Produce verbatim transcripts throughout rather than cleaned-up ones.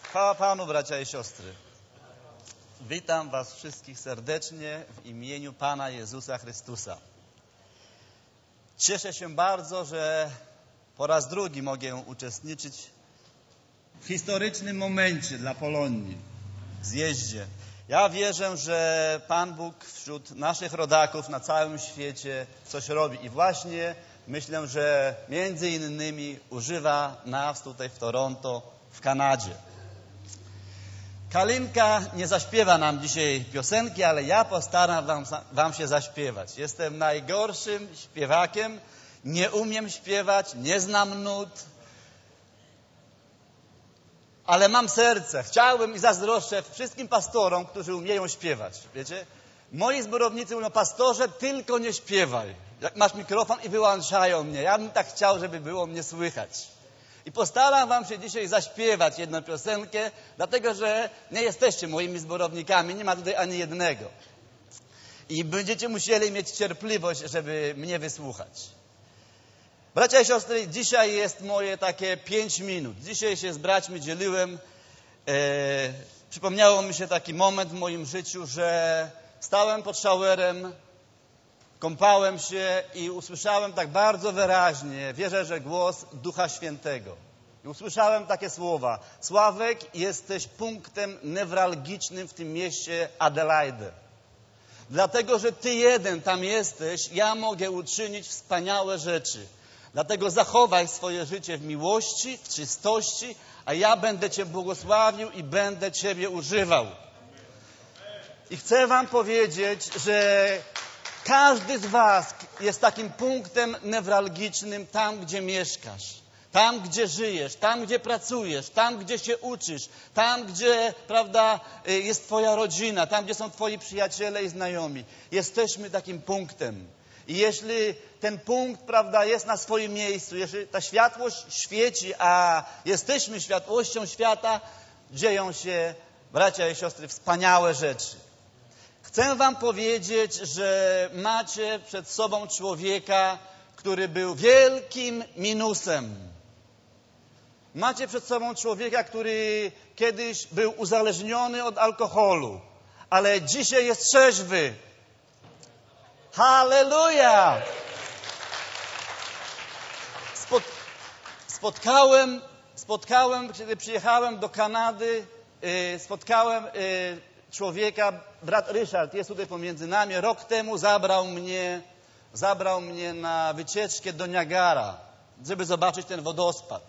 Chwała Panu, bracia i siostry. Witam was wszystkich serdecznie w imieniu Pana Jezusa Chrystusa. Cieszę się bardzo, że po raz drugi mogę uczestniczyć w historycznym momencie dla Polonii, w zjeździe. Ja wierzę, że Pan Bóg wśród naszych rodaków na całym świecie coś robi. I właśnie myślę, że między innymi używa nas tutaj w Toronto, w Kanadzie. Kalinka nie zaśpiewa nam dzisiaj piosenki, ale ja postaram wam, wam się zaśpiewać. Jestem najgorszym śpiewakiem, nie umiem śpiewać, nie znam nut, ale mam serce. Chciałbym i zazdroszczę wszystkim pastorom, którzy umieją śpiewać. Wiecie, moi zborownicy mówią: pastorze, tylko nie śpiewaj. Jak masz mikrofon i wyłączają mnie. Ja bym tak chciał, żeby było mnie słychać. I postaram wam się dzisiaj zaśpiewać jedną piosenkę, dlatego że nie jesteście moimi zborownikami, nie ma tutaj ani jednego. I będziecie musieli mieć cierpliwość, żeby mnie wysłuchać. Bracia i siostry, dzisiaj jest moje takie pięć minut. Dzisiaj się z braćmi dzieliłem. E, przypomniało mi się taki moment w moim życiu, że stałem pod showerem, kąpałem się i usłyszałem tak bardzo wyraźnie, wierzę, że głos Ducha Świętego. I usłyszałem takie słowa: Sławek, jesteś punktem newralgicznym w tym mieście Adelaide. Dlatego, że Ty jeden tam jesteś, ja mogę uczynić wspaniałe rzeczy. Dlatego zachowaj swoje życie w miłości, w czystości, a ja będę Cię błogosławił i będę Ciebie używał. I chcę wam powiedzieć, że każdy z was jest takim punktem newralgicznym tam, gdzie mieszkasz, tam, gdzie żyjesz, tam, gdzie pracujesz, tam, gdzie się uczysz, tam, gdzie, prawda, jest twoja rodzina, tam, gdzie są twoi przyjaciele i znajomi. Jesteśmy takim punktem. I jeśli ten punkt, prawda, jest na swoim miejscu, jeśli ta światłość świeci, a jesteśmy światłością świata, dzieją się, bracia i siostry, wspaniałe rzeczy. Chcę wam powiedzieć, że macie przed sobą człowieka, który był wielkim minusem. Macie przed sobą człowieka, który kiedyś był uzależniony od alkoholu, ale dzisiaj jest trzeźwy. Halleluja! Spot, spotkałem, spotkałem, kiedy przyjechałem do Kanady, yy, spotkałem yy, człowieka, brat Ryszard jest tutaj pomiędzy nami. Rok temu zabrał mnie, zabrał mnie na wycieczkę do Niagara, żeby zobaczyć ten wodospad.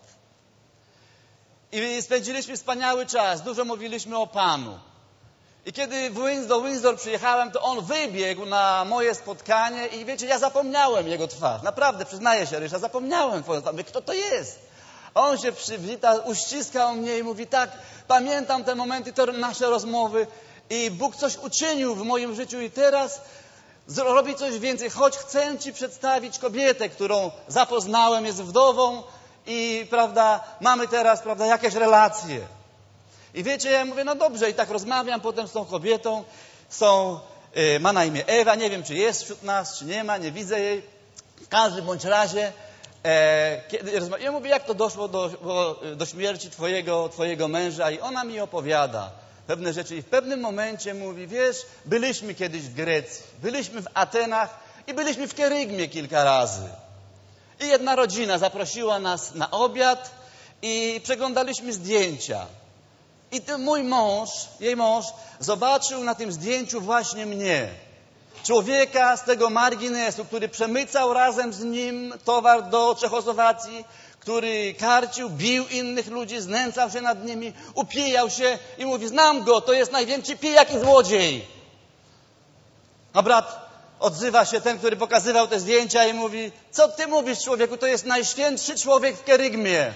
I spędziliśmy wspaniały czas, dużo mówiliśmy o Panu. I kiedy w Windsor, do Windsor przyjechałem, to on wybiegł na moje spotkanie i wiecie, ja zapomniałem jego twarz. Naprawdę, przyznaję się, Ryszard, zapomniałem twoją twarz. Kto to jest? On się przywitał, uściskał mnie i mówi: tak, pamiętam te momenty, te nasze rozmowy i Bóg coś uczynił w moim życiu i teraz robi coś więcej. Choć chcę ci przedstawić kobietę, którą zapoznałem, jest wdową i, prawda, mamy teraz, prawda, jakieś relacje. I wiecie, ja mówię: no dobrze, i tak rozmawiam potem z tą kobietą. Są, yy, ma na imię Ewa, nie wiem, czy jest wśród nas, czy nie ma, nie widzę jej. W każdym bądź razie, e, kiedy rozmawiam, ja mówię: jak to doszło do, do, do śmierci twojego, twojego męża? I ona mi opowiada pewne rzeczy. I w pewnym momencie mówi: wiesz, byliśmy kiedyś w Grecji, byliśmy w Atenach i byliśmy w Kerygmie kilka razy. I jedna rodzina zaprosiła nas na obiad i przeglądaliśmy zdjęcia. I ten mój mąż, jej mąż, zobaczył na tym zdjęciu właśnie mnie. Człowieka z tego marginesu, który przemycał razem z nim towar do Czechosłowacji, który karcił, bił innych ludzi, znęcał się nad nimi, upijał się i mówi: znam go, to jest największy pijak i złodziej. A brat odzywa się, ten, który pokazywał te zdjęcia, i mówi: co ty mówisz, człowieku, to jest najświętszy człowiek w Kerygmie.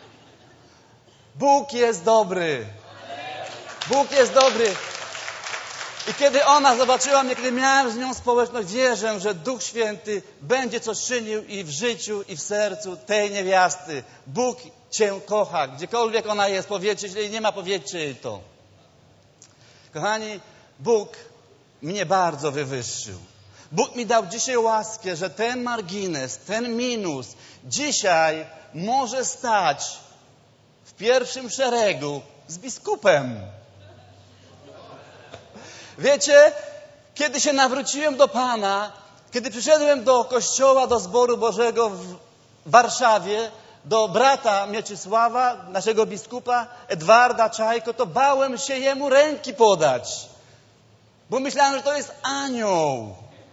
Bóg jest dobry. Bóg jest dobry. I kiedy ona zobaczyła mnie, kiedy miałem z nią społeczność, wierzę, że Duch Święty będzie coś czynił i w życiu, i w sercu tej niewiasty. Bóg cię kocha. Gdziekolwiek ona jest, powiedzcie, jeśli nie ma, powiedzcie jej to. Kochani, Bóg mnie bardzo wywyższył. Bóg mi dał dzisiaj łaskę, że ten margines, ten minus dzisiaj może stać w pierwszym szeregu z biskupem. Wiecie, kiedy się nawróciłem do Pana, kiedy przyszedłem do kościoła, do zboru Bożego w Warszawie, do brata Mieczysława, naszego biskupa Edwarda Czajko, to bałem się jemu ręki podać, bo myślałem, że to jest anioł.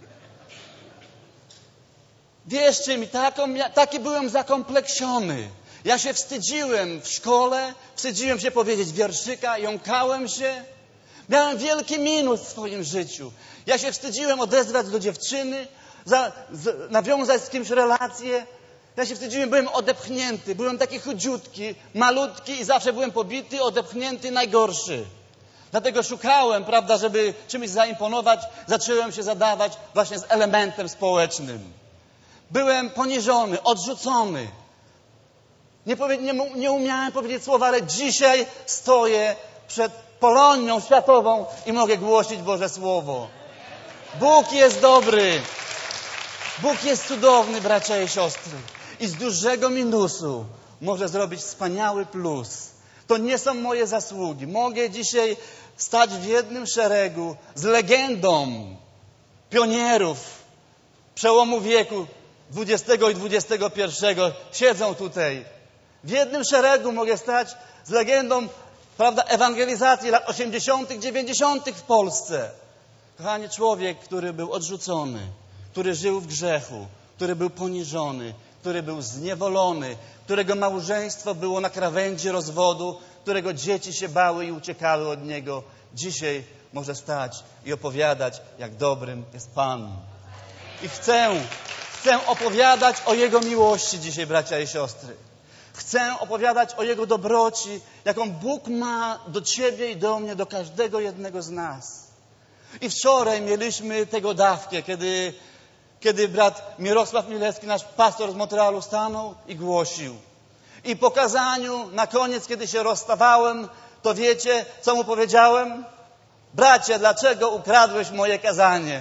Wierzcie mi, taką, taki byłem zakompleksiony. Ja się wstydziłem w szkole, wstydziłem się powiedzieć wierszyka, jąkałem się. Miałem wielki minus w swoim życiu. Ja się wstydziłem odezwać do dziewczyny, za, z, nawiązać z kimś relację. Ja się wstydziłem, byłem odepchnięty. Byłem taki chudziutki, malutki i zawsze byłem pobity, odepchnięty, najgorszy. Dlatego szukałem, prawda, żeby czymś zaimponować, zacząłem się zadawać właśnie z elementem społecznym. Byłem poniżony, odrzucony. Nie, powie, nie, nie umiałem powiedzieć słowa, ale dzisiaj stoję przed Polonią światową i mogę głosić Boże Słowo. Bóg jest dobry. Bóg jest cudowny, bracia i siostry. I z dużego minusu może zrobić wspaniały plus. To nie są moje zasługi. Mogę dzisiaj stać w jednym szeregu z legendą pionierów przełomu wieku dwudziestego i dwudziestego pierwszego. Siedzą tutaj. W jednym szeregu mogę stać z legendą, prawda, ewangelizacji lat osiemdziesiątych, dziewięćdziesiątych w Polsce. Kochany człowiek, który był odrzucony, który żył w grzechu, który był poniżony, który był zniewolony, którego małżeństwo było na krawędzi rozwodu, którego dzieci się bały i uciekały od niego. Dzisiaj może stać i opowiadać, jak dobrym jest Pan. I chcę, chcę opowiadać o Jego miłości dzisiaj, bracia i siostry. Chcę opowiadać o Jego dobroci, jaką Bóg ma do Ciebie i do mnie, do każdego jednego z nas. I wczoraj mieliśmy tego dawkę, kiedy, kiedy brat Mirosław Milewski, nasz pastor z Montrealu, stanął i głosił. I po kazaniu, na koniec, kiedy się rozstawałem, to wiecie, co mu powiedziałem? Bracie, dlaczego ukradłeś moje kazanie?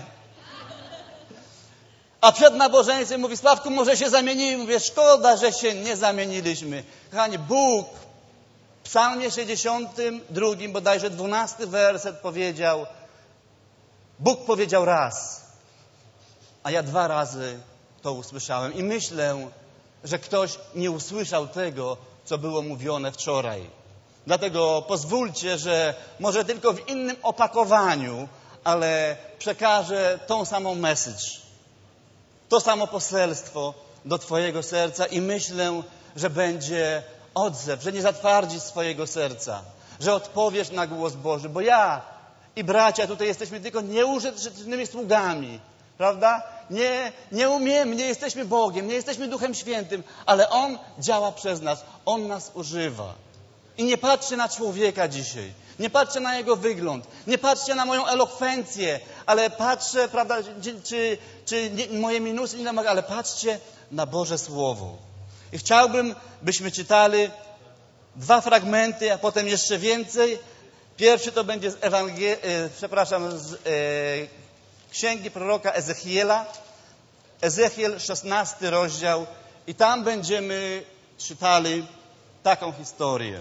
A przed nabożeństwem mówi, Sławku, może się zamienimy. Mówię, szkoda, że się nie zamieniliśmy. Kochani, Bóg w psalmie sześćdziesiątym drugim, bodajże dwunasty werset powiedział, Bóg powiedział raz, a ja dwa razy to usłyszałem. I myślę, że ktoś nie usłyszał tego, co było mówione wczoraj. Dlatego pozwólcie, że może tylko w innym opakowaniu, ale przekażę tą samą message. To samo poselstwo do Twojego serca i myślę, że będzie odzew, że nie zatwardzisz swojego serca, że odpowiesz na głos Boży, bo ja i bracia tutaj jesteśmy tylko nieużytecznymi sługami, prawda? Nie, nie umiemy, nie jesteśmy Bogiem, nie jesteśmy Duchem Świętym, ale On działa przez nas, On nas używa. I nie patrzcie na człowieka dzisiaj. Nie patrzcie na jego wygląd. Nie patrzcie na moją elokwencję. Ale patrzę, prawda, czy, czy nie, moje minusy nie namagają, ale patrzcie na Boże Słowo. I chciałbym, byśmy czytali dwa fragmenty, a potem jeszcze więcej. Pierwszy to będzie z Ewangelii, e, przepraszam, z e, księgi proroka Ezechiela. Ezechiel, szesnasty rozdział. I tam będziemy czytali taką historię.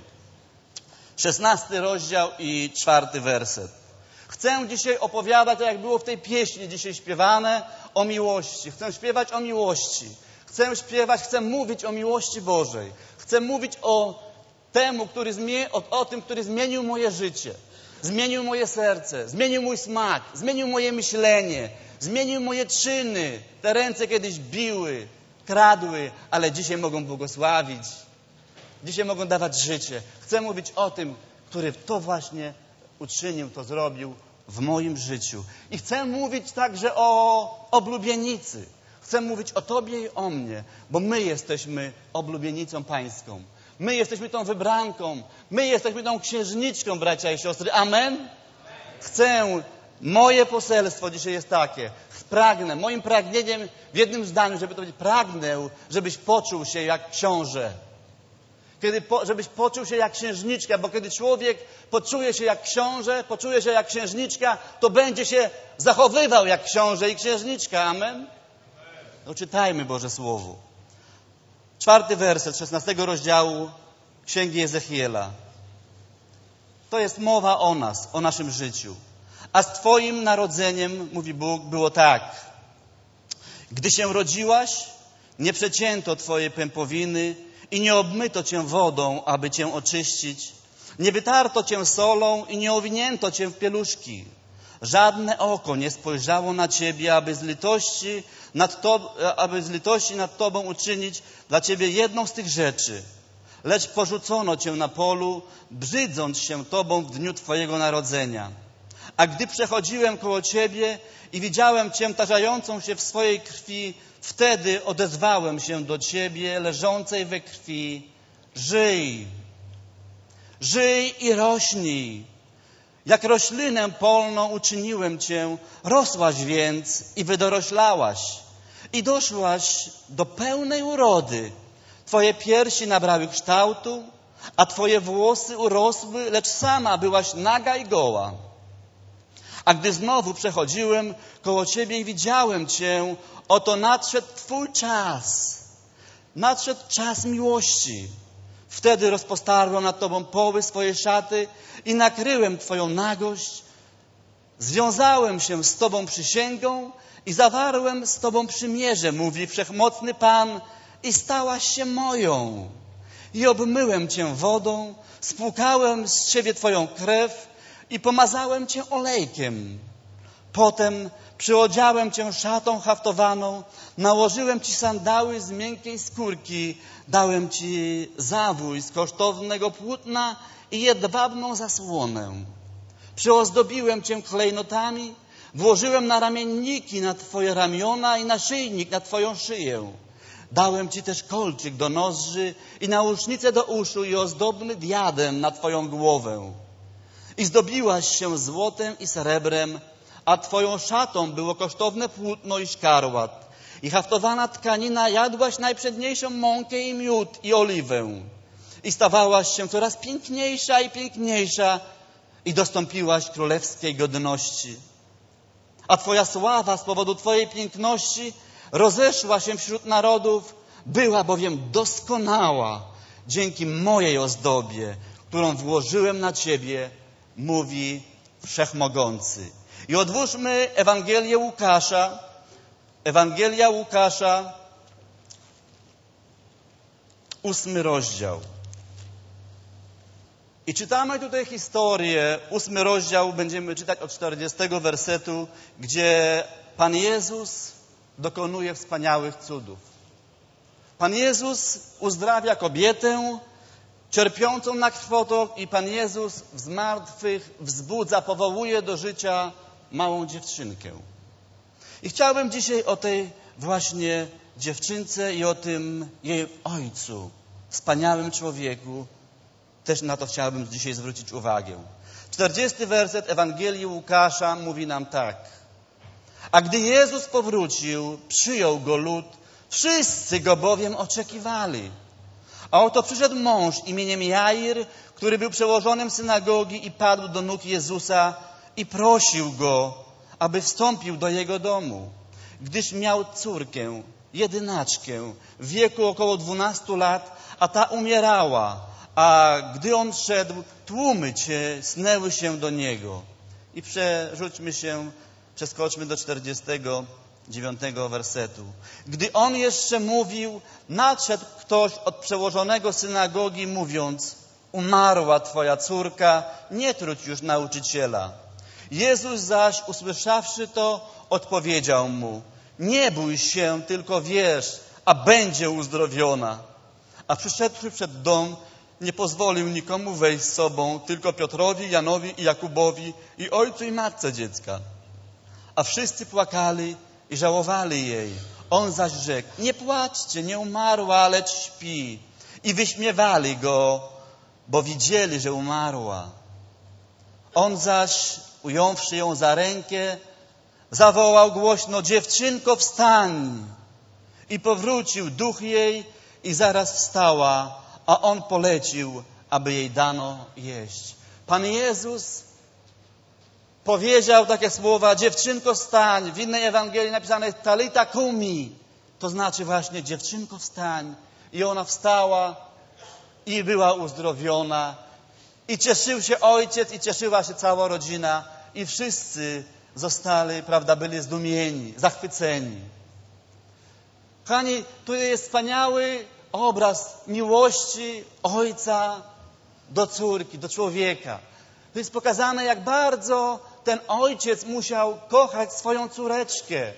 Szesnasty rozdział i czwarty werset. Chcę dzisiaj opowiadać, tak jak było w tej pieśni dzisiaj śpiewane, o miłości. Chcę śpiewać o miłości. Chcę śpiewać, chcę mówić o miłości Bożej. Chcę mówić o temu, który zmie- o, o tym, który zmienił moje życie. Zmienił moje serce. Zmienił mój smak. Zmienił moje myślenie. Zmienił moje czyny. Te ręce kiedyś biły, kradły, ale dzisiaj mogą błogosławić. Dzisiaj mogą dawać życie. Chcę mówić o tym, który to właśnie uczynił, to zrobił w moim życiu. I chcę mówić także o oblubienicy. Chcę mówić o Tobie i o mnie, bo my jesteśmy oblubienicą Pańską. My jesteśmy tą wybranką. My jesteśmy tą księżniczką, bracia i siostry. Amen? Chcę, moje poselstwo dzisiaj jest takie. Pragnę, moim pragnieniem w jednym zdaniu, żeby to powiedzieć, pragnę, żebyś poczuł się jak książę. Kiedy po, żebyś poczuł się jak księżniczka, bo kiedy człowiek poczuje się jak książę, poczuje się jak księżniczka, to będzie się zachowywał jak książę i księżniczka. Amen? No czytajmy Boże Słowo. Czwarty werset szesnastego rozdziału Księgi Ezechiela. to jest mowa o nas, o naszym życiu. A z Twoim narodzeniem, mówi Bóg, było tak. Gdy się rodziłaś, nie przecięto Twojej pępowiny i nie obmyto Cię wodą, aby Cię oczyścić. Nie wytarto Cię solą i nie owinięto Cię w pieluszki. Żadne oko nie spojrzało na Ciebie, aby z litości nad, to, aby z litości nad Tobą uczynić dla Ciebie jedną z tych rzeczy. Lecz porzucono Cię na polu, brzydząc się Tobą w dniu Twojego narodzenia. A gdy przechodziłem koło Ciebie i widziałem Cię tarzającą się w swojej krwi, wtedy odezwałem się do Ciebie, leżącej we krwi. Żyj, żyj i rośnij. Jak roślinę polną uczyniłem Cię, rosłaś więc i wydoroślałaś. I doszłaś do pełnej urody. Twoje piersi nabrały kształtu, a Twoje włosy urosły, lecz sama byłaś naga i goła. A gdy znowu przechodziłem koło Ciebie i widziałem Cię, oto nadszedł Twój czas. Nadszedł czas miłości. Wtedy rozpostarłem nad Tobą poły swojej szaty i nakryłem Twoją nagość. Związałem się z Tobą przysięgą i zawarłem z Tobą przymierze, mówi Wszechmocny Pan, i stałaś się moją. I obmyłem Cię wodą, spłukałem z Ciebie Twoją krew i pomazałem Cię olejkiem. Potem przyodziałem Cię szatą haftowaną, nałożyłem Ci sandały z miękkiej skórki, dałem Ci zawój z kosztownego płótna i jedwabną zasłonę. Przyozdobiłem Cię klejnotami, włożyłem na ramienniki na Twoje ramiona i naszyjnik na Twoją szyję. Dałem Ci też kolczyk do nozdrzy i nausznicę do uszu i ozdobny diadem na Twoją głowę. I zdobiłaś się złotem i srebrem, a Twoją szatą było kosztowne płótno i szkarłat. I haftowana tkanina jadłaś najprzedniejszą mąkę i miód i oliwę. I stawałaś się coraz piękniejsza i piękniejsza i dostąpiłaś królewskiej godności. A Twoja sława z powodu Twojej piękności rozeszła się wśród narodów, była bowiem doskonała dzięki mojej ozdobie, którą włożyłem na Ciebie, mówi Wszechmogący. I odwórzmy Ewangelię Łukasza, Ewangelia Łukasza, ósmy rozdział. I czytamy tutaj historię, ósmy rozdział, będziemy czytać od czterdziestego wersetu, gdzie Pan Jezus dokonuje wspaniałych cudów. Pan Jezus uzdrawia kobietę cierpiącą na krwotok i Pan Jezus z martwych wzbudza, powołuje do życia małą dziewczynkę. I chciałbym dzisiaj o tej właśnie dziewczynce i o tym jej ojcu, wspaniałym człowieku, też na to chciałbym dzisiaj zwrócić uwagę. czterdziesty werset Ewangelii Łukasza mówi nam tak. A gdy Jezus powrócił, przyjął go lud, wszyscy go bowiem oczekiwali. A oto przyszedł mąż imieniem Jair, który był przełożonym synagogi i padł do nóg Jezusa i prosił go, aby wstąpił do jego domu, gdyż miał córkę, jedynaczkę, w wieku około dwunastu lat, a ta umierała, a gdy on szedł, tłumy snęły się do niego. I przerzućmy się, przeskoczmy do czterdziestego dziewiątego wersetu. Gdy on jeszcze mówił, nadszedł ktoś od przełożonego synagogi, mówiąc, umarła twoja córka, nie trudź już nauczyciela. Jezus zaś, usłyszawszy to, odpowiedział mu, nie bój się, tylko wierz, a będzie uzdrowiona. A przyszedłszy przed dom, nie pozwolił nikomu wejść z sobą, tylko Piotrowi, Janowi i Jakubowi i ojcu i matce dziecka. A wszyscy płakali i żałowali jej. On zaś rzekł, nie płaczcie, nie umarła, lecz śpi. I wyśmiewali go, bo widzieli, że umarła. On zaś, ująwszy ją za rękę, zawołał głośno, dziewczynko, wstań. I powrócił duch jej i zaraz wstała, a on polecił, aby jej dano jeść. Pan Jezus powiedział takie słowa, dziewczynko, wstań. W innej Ewangelii napisane jest talita kumi. To znaczy właśnie, dziewczynko, wstań. I ona wstała i była uzdrowiona. I cieszył się ojciec, i cieszyła się cała rodzina. I wszyscy zostali, prawda, byli zdumieni, zachwyceni. Kochani, tu jest wspaniały obraz miłości ojca do córki, do człowieka. Tu jest pokazane, jak bardzo ten ojciec musiał kochać swoją córeczkę,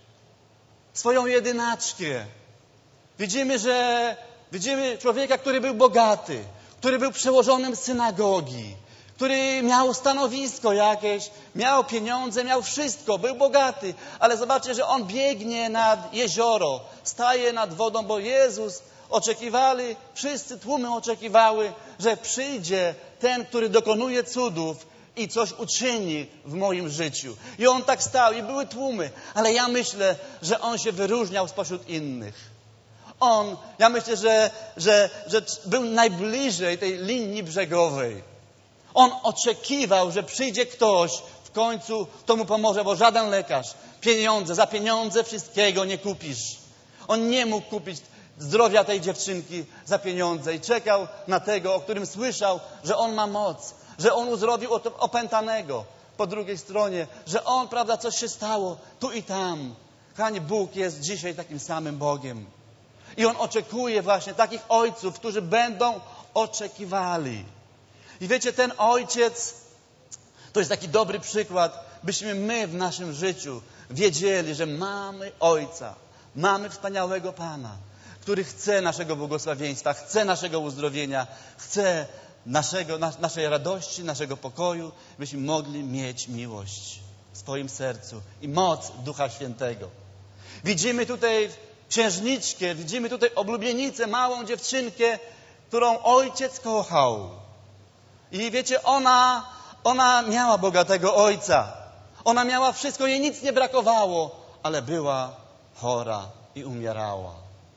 swoją jedynaczkę. Widzimy, że widzimy człowieka, który był bogaty, który był przełożonym synagogi, który miał stanowisko jakieś, miał pieniądze, miał wszystko, był bogaty. Ale zobaczcie, że on biegnie nad jezioro, staje nad wodą, bo Jezus oczekiwali, wszyscy tłumy oczekiwały, że przyjdzie ten, który dokonuje cudów i coś uczyni w moim życiu. I on tak stał i były tłumy, ale ja myślę, że on się wyróżniał spośród innych. On, ja myślę, że, że, że był najbliżej tej linii brzegowej. On oczekiwał, że przyjdzie ktoś w końcu, kto mu pomoże, bo żaden lekarz, pieniądze, za pieniądze wszystkiego nie kupisz. On nie mógł kupić zdrowia tej dziewczynki za pieniądze i czekał na tego, o którym słyszał, że on ma moc, że on uzdrowił opętanego. Po drugiej stronie, że on, prawda, coś się stało tu i tam. Kochani, Bóg jest dzisiaj takim samym Bogiem. I On oczekuje właśnie takich ojców, którzy będą oczekiwali. I wiecie, ten ojciec to jest taki dobry przykład, byśmy my w naszym życiu wiedzieli, że mamy ojca, mamy wspaniałego Pana, który chce naszego błogosławieństwa, chce naszego uzdrowienia, chce naszego, nas, naszej radości, naszego pokoju, byśmy mogli mieć miłość w swoim sercu i moc Ducha Świętego. Widzimy tutaj księżniczkę, widzimy tutaj oblubienicę, małą dziewczynkę, którą ojciec kochał. I wiecie, ona, ona miała bogatego ojca. Ona miała wszystko, jej nic nie brakowało, ale była chora i umierała.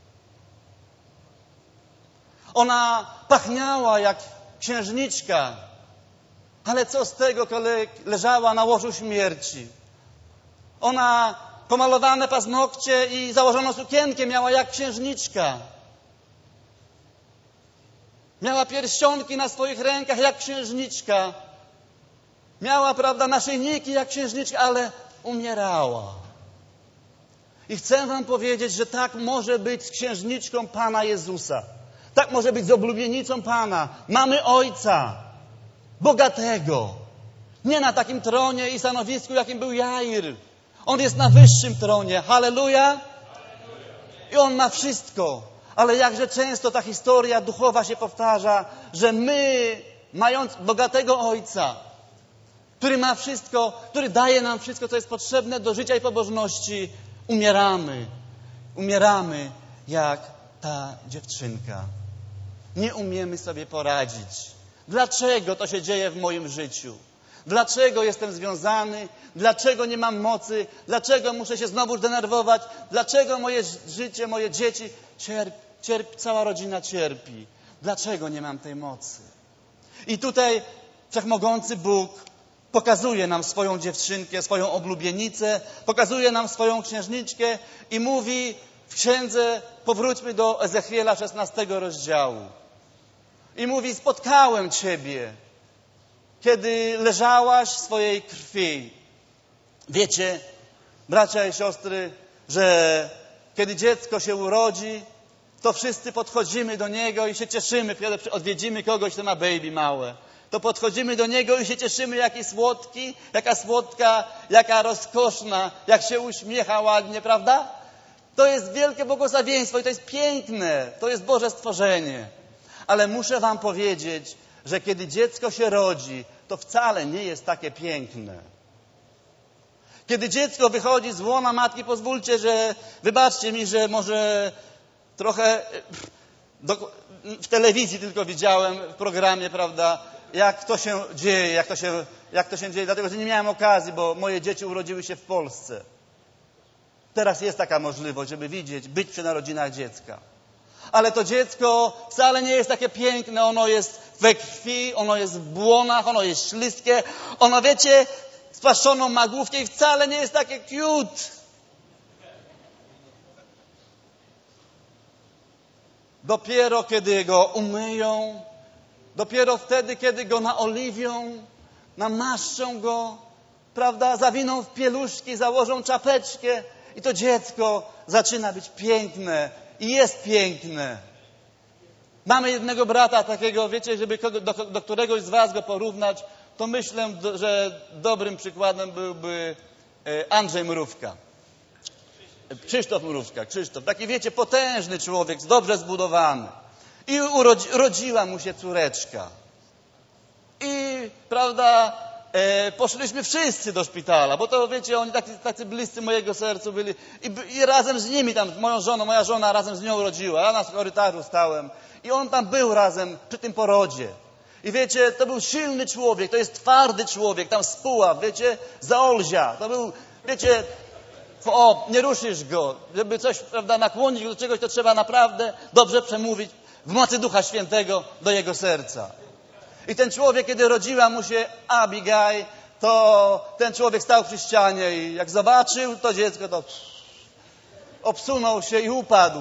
Ona pachniała jak księżniczka, ale co z tego, kiedy leżała na łożu śmierci? Ona pomalowane paznokcie i założoną sukienkę miała jak księżniczka. Miała pierścionki na swoich rękach jak księżniczka. Miała, prawda, naszyjniki jak księżniczka, ale umierała. I chcę wam powiedzieć, że tak może być z księżniczką Pana Jezusa. Tak może być z oblubienicą Pana. Mamy Ojca, bogatego. Nie na takim tronie i stanowisku, jakim był Jair. On jest na wyższym tronie. Halleluja! I On ma wszystko. Ale jakże często ta historia duchowa się powtarza, że my, mając bogatego Ojca, który ma wszystko, który daje nam wszystko, co jest potrzebne do życia i pobożności, umieramy. Umieramy jak ta dziewczynka. Nie umiemy sobie poradzić. Dlaczego to się dzieje w moim życiu? Dlaczego jestem związany? Dlaczego nie mam mocy? Dlaczego muszę się znowu zdenerwować? Dlaczego moje życie, moje dzieci cierpi, cierpi, cała rodzina cierpi? Dlaczego nie mam tej mocy? I tutaj Wszechmogący Bóg pokazuje nam swoją dziewczynkę, swoją oblubienicę, pokazuje nam swoją księżniczkę i mówi w księdze, powróćmy do Ezechiela szesnastego rozdziału. I mówi, spotkałem Ciebie, kiedy leżałaś w swojej krwi. Wiecie, bracia i siostry, że kiedy dziecko się urodzi, to wszyscy podchodzimy do niego i się cieszymy, kiedy odwiedzimy kogoś, kto ma baby małe. To podchodzimy do niego i się cieszymy, jaki słodki, jaka słodka, jaka rozkoszna, jak się uśmiecha ładnie, prawda? To jest wielkie błogosławieństwo i to jest piękne, to jest Boże stworzenie. Ale muszę wam powiedzieć, że kiedy dziecko się rodzi, to wcale nie jest takie piękne. Kiedy dziecko wychodzi z łona matki, pozwólcie, że wybaczcie mi, że może trochę do, w telewizji tylko widziałem w programie, prawda, jak to się dzieje, jak to się, jak to się dzieje, dlatego że nie miałem okazji, bo moje dzieci urodziły się w Polsce. Teraz jest taka możliwość, żeby widzieć, być przy narodzinach dziecka. Ale to dziecko wcale nie jest takie piękne, ono jest we krwi, ono jest w błonach, ono jest śliskie, ono, wiecie, spłaszczoną ma główkę i wcale nie jest takie cute. Dopiero kiedy go umyją, Dopiero wtedy, kiedy go naoliwią, namaszczą go, prawda, zawiną w pieluszki, założą czapeczkę i to dziecko zaczyna być piękne i jest piękne. Mamy jednego brata takiego, wiecie, żeby kogo, do, do któregoś z was go porównać, to myślę, że dobrym przykładem byłby Andrzej Mrówka. Krzysztof Mrówka, Krzysztof. Taki, wiecie, potężny człowiek, dobrze zbudowany. I urodzi, urodziła mu się córeczka. I, prawda, e, poszliśmy wszyscy do szpitala, bo to, wiecie, oni tacy, tacy bliscy mojego sercu byli. I, I razem z nimi tam, moją żoną, moja żona razem z nią urodziła. Ja na korytarzu stałem. I on tam był razem przy tym porodzie. I wiecie, to był silny człowiek, to jest twardy człowiek, tam z Puław, wiecie, Zaolzia. To był, wiecie, o, nie ruszysz go. Żeby coś, prawda, nakłonić go do czegoś, to trzeba naprawdę dobrze przemówić w mocy Ducha Świętego do jego serca. I ten człowiek, kiedy rodziła mu się Abigail, to ten człowiek stał przy ścianie i jak zobaczył to dziecko, to obsunął się i upadł.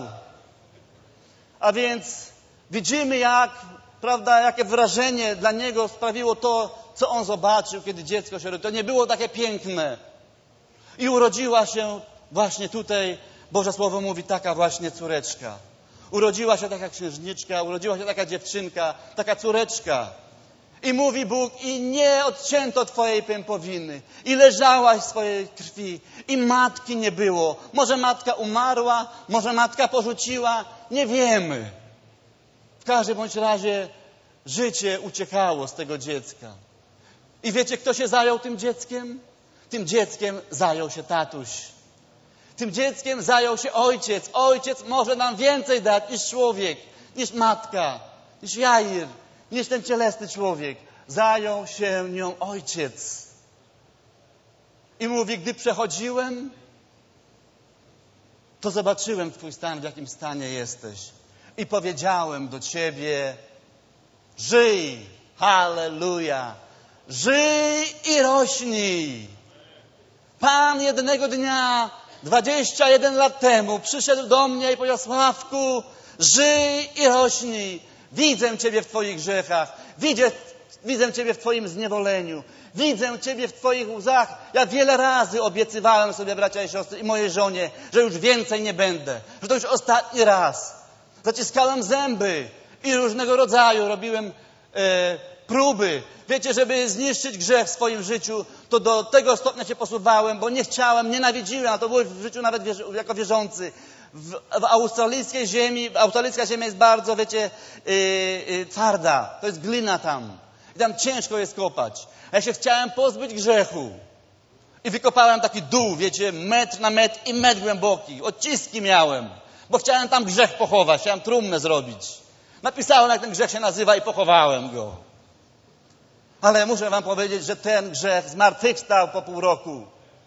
A więc widzimy, jak, prawda, jakie wrażenie dla niego sprawiło to, co on zobaczył, kiedy dziecko się rodziło. To nie było takie piękne. I urodziła się właśnie tutaj, Boże Słowo mówi, taka właśnie córeczka. Urodziła się taka księżniczka, urodziła się taka dziewczynka, taka córeczka. I mówi Bóg, i nie odcięto twojej pępowiny. I leżałaś w swojej krwi. I matki nie było. Może matka umarła, może matka porzuciła, nie wiemy. W każdym bądź razie życie uciekało z tego dziecka. I wiecie, kto się zajął tym dzieckiem? Tym dzieckiem zajął się tatuś. Tym dzieckiem zajął się ojciec. Ojciec może nam więcej dać niż człowiek, niż matka, niż Jair, niż ten cielesny człowiek. Zajął się nią ojciec. I mówi, gdy przechodziłem, to zobaczyłem twój stan, w jakim stanie jesteś. I powiedziałem do ciebie, żyj, halleluja, żyj i rośnij. Pan jednego dnia, dwadzieścia jeden lat temu, przyszedł do mnie i powiedział, Sławku, żyj i rośnij. Widzę ciebie w twoich grzechach. Widzę, widzę ciebie w twoim zniewoleniu. Widzę ciebie w twoich łzach. Ja wiele razy obiecywałem sobie, bracia i siostry, i mojej żonie, że już więcej nie będę. Że to już ostatni raz. Zaciskałem zęby i różnego rodzaju robiłem e, próby. Wiecie, żeby zniszczyć grzech w swoim życiu, to do tego stopnia się posuwałem, bo nie chciałem, nienawidziłem, a to było w życiu nawet wierzy, jako wierzący. W, w australijskiej ziemi, australijska ziemia jest bardzo, wiecie, yy, yy, twarda. To jest glina tam. I tam ciężko jest kopać. A ja się chciałem pozbyć grzechu. I wykopałem taki dół, wiecie, metr na metr i metr głęboki. Odciski miałem. Bo chciałem tam grzech pochować, chciałem trumnę zrobić. Napisałem, jak ten grzech się nazywa i pochowałem go. Ale muszę wam powiedzieć, że ten grzech zmartwychwstał po pół roku.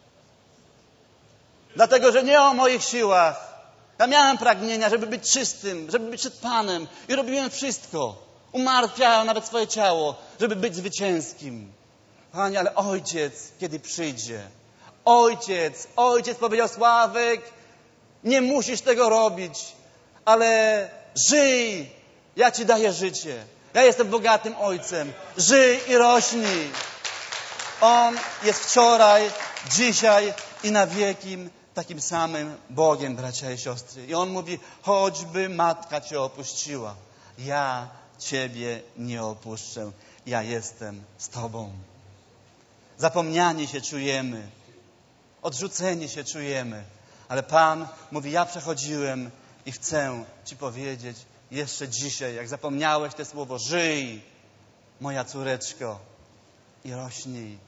Dlatego, że nie o moich siłach. Ja miałem pragnienia, żeby być czystym, żeby być przed Panem. I robiłem wszystko. Umartwiałem nawet swoje ciało, żeby być zwycięskim. Panie, ale Ojciec, kiedy przyjdzie? Ojciec, Ojciec powiedział, Sławek, nie musisz tego robić, ale żyj, ja Ci daję życie. Ja jestem bogatym Ojcem. Żyj i rośnij. On jest wczoraj, dzisiaj i na wieki takim samym Bogiem, bracia i siostry. I On mówi, choćby matka Cię opuściła, ja Ciebie nie opuszczę. Ja jestem z Tobą. Zapomniani się czujemy. Odrzuceni się czujemy. Ale Pan mówi, ja przechodziłem i chcę Ci powiedzieć jeszcze dzisiaj, jak zapomniałeś te słowo, żyj, moja córeczko, i rośnij.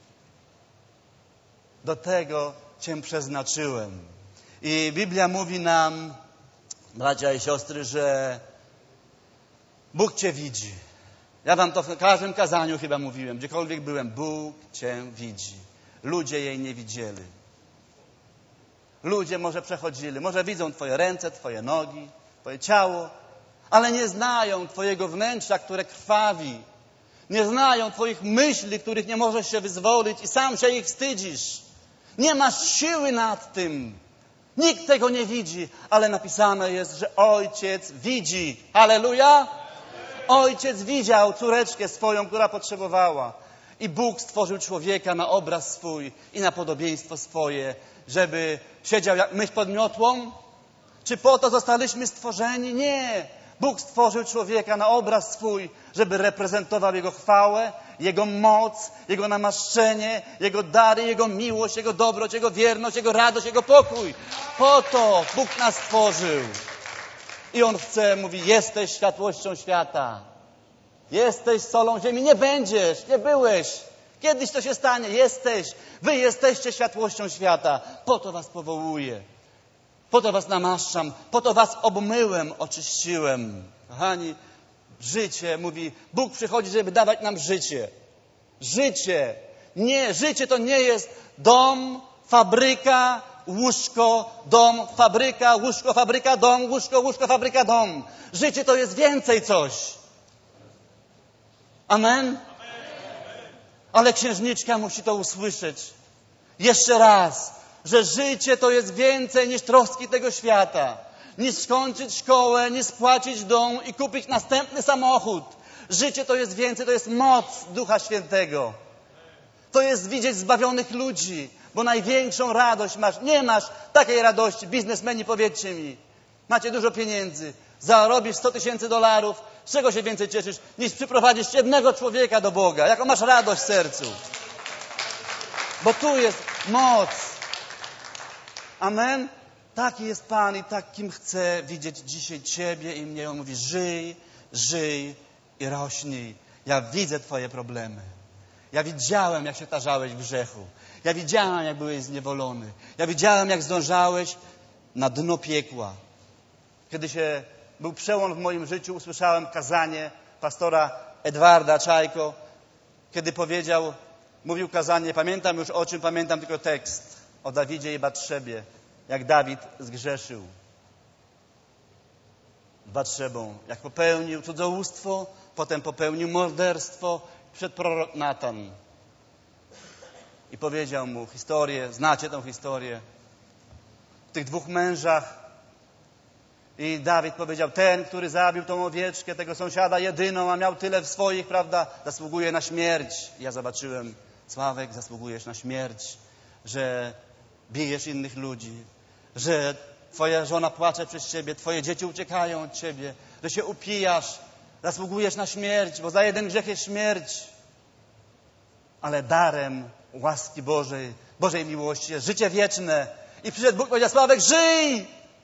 Do tego Cię przeznaczyłem. I Biblia mówi nam, bracia i siostry, że Bóg Cię widzi. Ja wam to w każdym kazaniu chyba mówiłem, gdziekolwiek byłem. Bóg Cię widzi. Ludzie jej nie widzieli. Ludzie może przechodzili, może widzą Twoje ręce, Twoje nogi, Twoje ciało, ale nie znają Twojego wnętrza, które krwawi. Nie znają Twoich myśli, których nie możesz się wyzwolić i sam się ich wstydzisz. Nie masz siły nad tym. Nikt tego nie widzi, ale napisane jest, że Ojciec widzi. Halleluja! Ojciec widział córeczkę swoją, która potrzebowała. I Bóg stworzył człowieka na obraz swój i na podobieństwo swoje, żeby siedział jak mysz pod miotłą? Czy po to zostaliśmy stworzeni? Nie. Bóg stworzył człowieka na obraz swój, żeby reprezentował Jego chwałę, Jego moc, Jego namaszczenie, Jego dary, Jego miłość, Jego dobroć, Jego wierność, Jego radość, Jego pokój. Po to Bóg nas stworzył. I On chce, mówi, jesteś światłością świata. Jesteś solą ziemi. Nie będziesz, nie byłeś. Kiedyś to się stanie. Jesteś. Wy jesteście światłością świata. Po to was powołuję. Po to was namaszczam. Po to was obmyłem, oczyściłem. Kochani, życie, mówi, Bóg przychodzi, żeby dawać nam życie. Życie. Nie, życie to nie jest dom, fabryka, łóżko, dom, fabryka, łóżko, fabryka, dom, łóżko, łóżko, fabryka, dom. Życie to jest więcej coś. Amen? Ale księżniczka musi to usłyszeć. Jeszcze raz, że życie to jest więcej niż troski tego świata. Niż skończyć szkołę, niż spłacić dom i kupić następny samochód. Życie to jest więcej, to jest moc Ducha Świętego. To jest widzieć zbawionych ludzi, bo największą radość masz. Nie masz takiej radości. Biznesmeni, powiedzcie mi, macie dużo pieniędzy, zarobisz sto tysięcy dolarów, z czego się więcej cieszysz, niż przyprowadzisz jednego człowieka do Boga? Jaką masz radość w sercu? Bo tu jest moc. Amen? Taki jest Pan i takim chce widzieć dzisiaj Ciebie i mnie. On mówi, żyj, żyj i rośnij. Ja widzę Twoje problemy. Ja widziałem, jak się tarzałeś w grzechu. Ja widziałem, jak byłeś zniewolony. Ja widziałem, jak zdążałeś na dno piekła. Kiedy się był przełom w moim życiu, usłyszałem kazanie pastora Edwarda Czajko, kiedy powiedział, mówił kazanie, pamiętam już o czym, pamiętam tylko tekst, o Dawidzie i Batrzebie, jak Dawid zgrzeszył z Batrzebą, jak popełnił cudzołóstwo, potem popełnił morderstwo przed prorok Natan. I powiedział mu historię, znacie tę historię, w tych dwóch mężach. I Dawid powiedział, ten, który zabił tą owieczkę, tego sąsiada jedyną, a miał tyle w swoich, prawda, zasługuje na śmierć. I ja zobaczyłem, Sławek, zasługujesz na śmierć, że bijesz innych ludzi, że twoja żona płacze przez ciebie, twoje dzieci uciekają od ciebie, że się upijasz, zasługujesz na śmierć, bo za jeden grzech jest śmierć. Ale darem łaski Bożej, Bożej miłości jest życie wieczne. I przyszedł Bóg i powiedział, Sławek, żyj!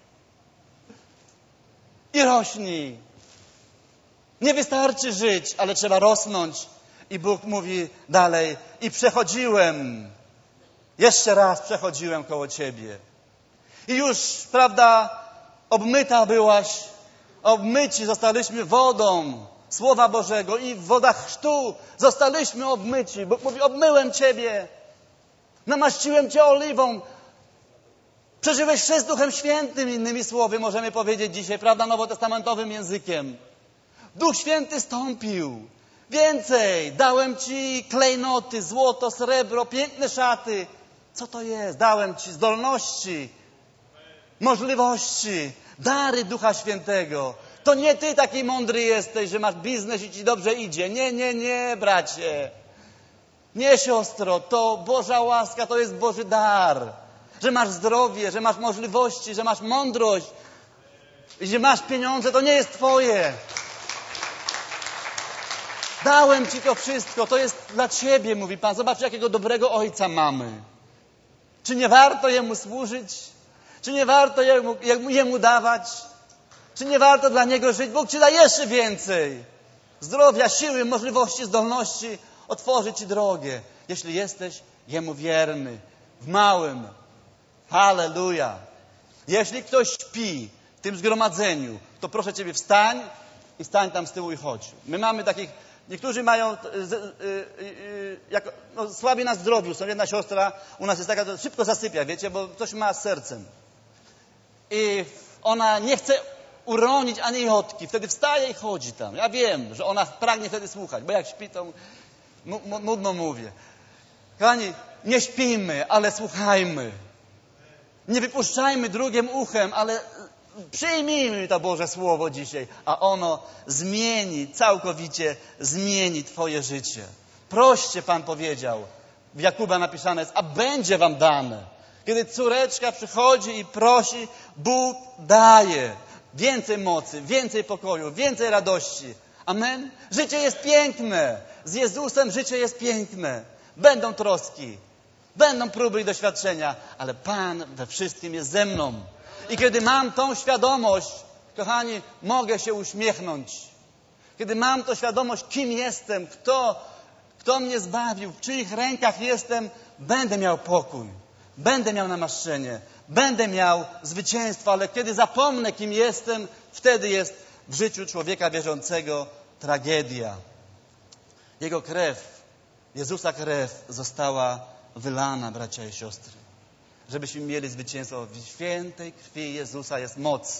I rośnij. Nie wystarczy żyć, ale trzeba rosnąć. I Bóg mówi dalej, i przechodziłem, jeszcze raz przechodziłem koło ciebie. I już, prawda, obmyta byłaś, obmyci zostaliśmy wodą Słowa Bożego i w wodach chrztu zostaliśmy obmyci. Bóg mówi, obmyłem ciebie, namaściłem cię oliwą, przeżyłeś chrzest Duchem Świętym, innymi słowy możemy powiedzieć dzisiaj, prawda, nowotestamentowym językiem. Duch Święty stąpił. Więcej, dałem ci klejnoty, złoto, srebro, piękne szaty. Co to jest? Dałem ci zdolności, możliwości, dary Ducha Świętego. To nie ty taki mądry jesteś, że masz biznes i ci dobrze idzie. Nie, nie, nie, bracie. Nie, siostro, to Boża łaska, to jest Boży dar. Że masz zdrowie, że masz możliwości, że masz mądrość i że masz pieniądze, to nie jest twoje. Dałem ci to wszystko, to jest dla ciebie, mówi Pan. Zobacz, jakiego dobrego Ojca mamy. Czy nie warto Jemu służyć? Czy nie warto Jemu, jemu dawać? Czy nie warto dla Niego żyć? Bóg ci da jeszcze więcej. Zdrowia, siły, możliwości, zdolności. Otworzy ci drogę, jeśli jesteś Jemu wierny. W małym. Halleluja. Jeśli ktoś śpi w tym zgromadzeniu, to proszę ciebie, wstań i stań tam z tyłu i chodź. My mamy takich, niektórzy mają y, y, y, jako, no, słabi na zdrowiu. Są jedna siostra, u nas jest taka, to szybko zasypia, wiecie, bo coś ma z sercem. I ona nie chce uronić ani jotki. Wtedy wstaje i chodzi tam. Ja wiem, że ona pragnie wtedy słuchać, bo jak śpi, to nudno mówię. Kochani, nie śpijmy, ale słuchajmy. Nie wypuszczajmy drugim uchem, ale Przyjmijmy to Boże Słowo dzisiaj, a ono zmieni, całkowicie zmieni twoje życie. Proście, Pan powiedział, w Jakuba napisane jest, a będzie wam dane. Kiedy córeczka przychodzi i prosi, Bóg daje więcej mocy, więcej pokoju, więcej radości. Amen? Życie jest piękne. Z Jezusem życie jest piękne. Będą troski, będą próby i doświadczenia, ale Pan we wszystkim jest ze mną. I kiedy mam tą świadomość, kochani, mogę się uśmiechnąć. Kiedy mam tą świadomość, kim jestem, kto, kto mnie zbawił, w czyich rękach jestem, będę miał pokój, będę miał namaszczenie, będę miał zwycięstwo, ale kiedy zapomnę, kim jestem, wtedy jest w życiu człowieka wierzącego tragedia. Jego krew, Jezusa krew została wylana, bracia i siostry, żebyśmy mieli zwycięstwo. W świętej krwi Jezusa jest moc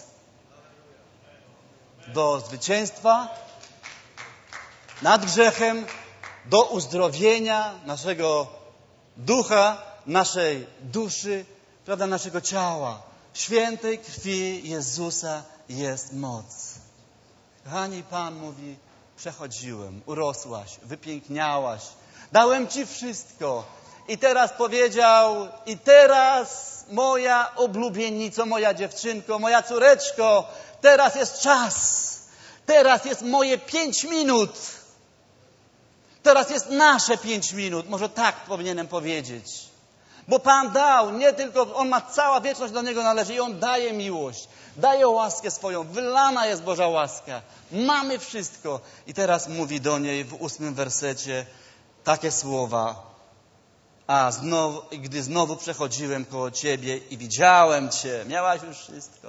do zwycięstwa nad grzechem, do uzdrowienia naszego ducha, naszej duszy, prawda, naszego ciała. W świętej krwi Jezusa jest moc. Kochani, Pan mówi, przechodziłem, urosłaś, wypiękniałaś, dałem Ci wszystko. I teraz powiedział, i teraz moja oblubieńnico, moja dziewczynko, moja córeczko, teraz jest czas. Teraz jest moje pięć minut. Teraz jest nasze pięć minut. Może tak powinienem powiedzieć. Bo Pan dał, nie tylko, On ma cała wieczność do Niego należy i On daje miłość. Daje łaskę swoją. Wylana jest Boża łaska. Mamy wszystko. I teraz mówi do niej w ósmym wersecie takie słowa. A znowu, gdy znowu przechodziłem koło Ciebie i widziałem Cię, miałaś już wszystko.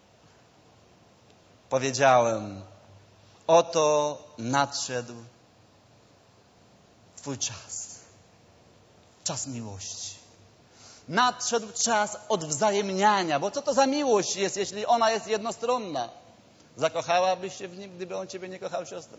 Powiedziałem, oto nadszedł Twój czas. Czas miłości. Nadszedł czas odwzajemniania, bo co to za miłość jest, jeśli ona jest jednostronna? Zakochałabyś się w nim, gdyby on Ciebie nie kochał, siostro?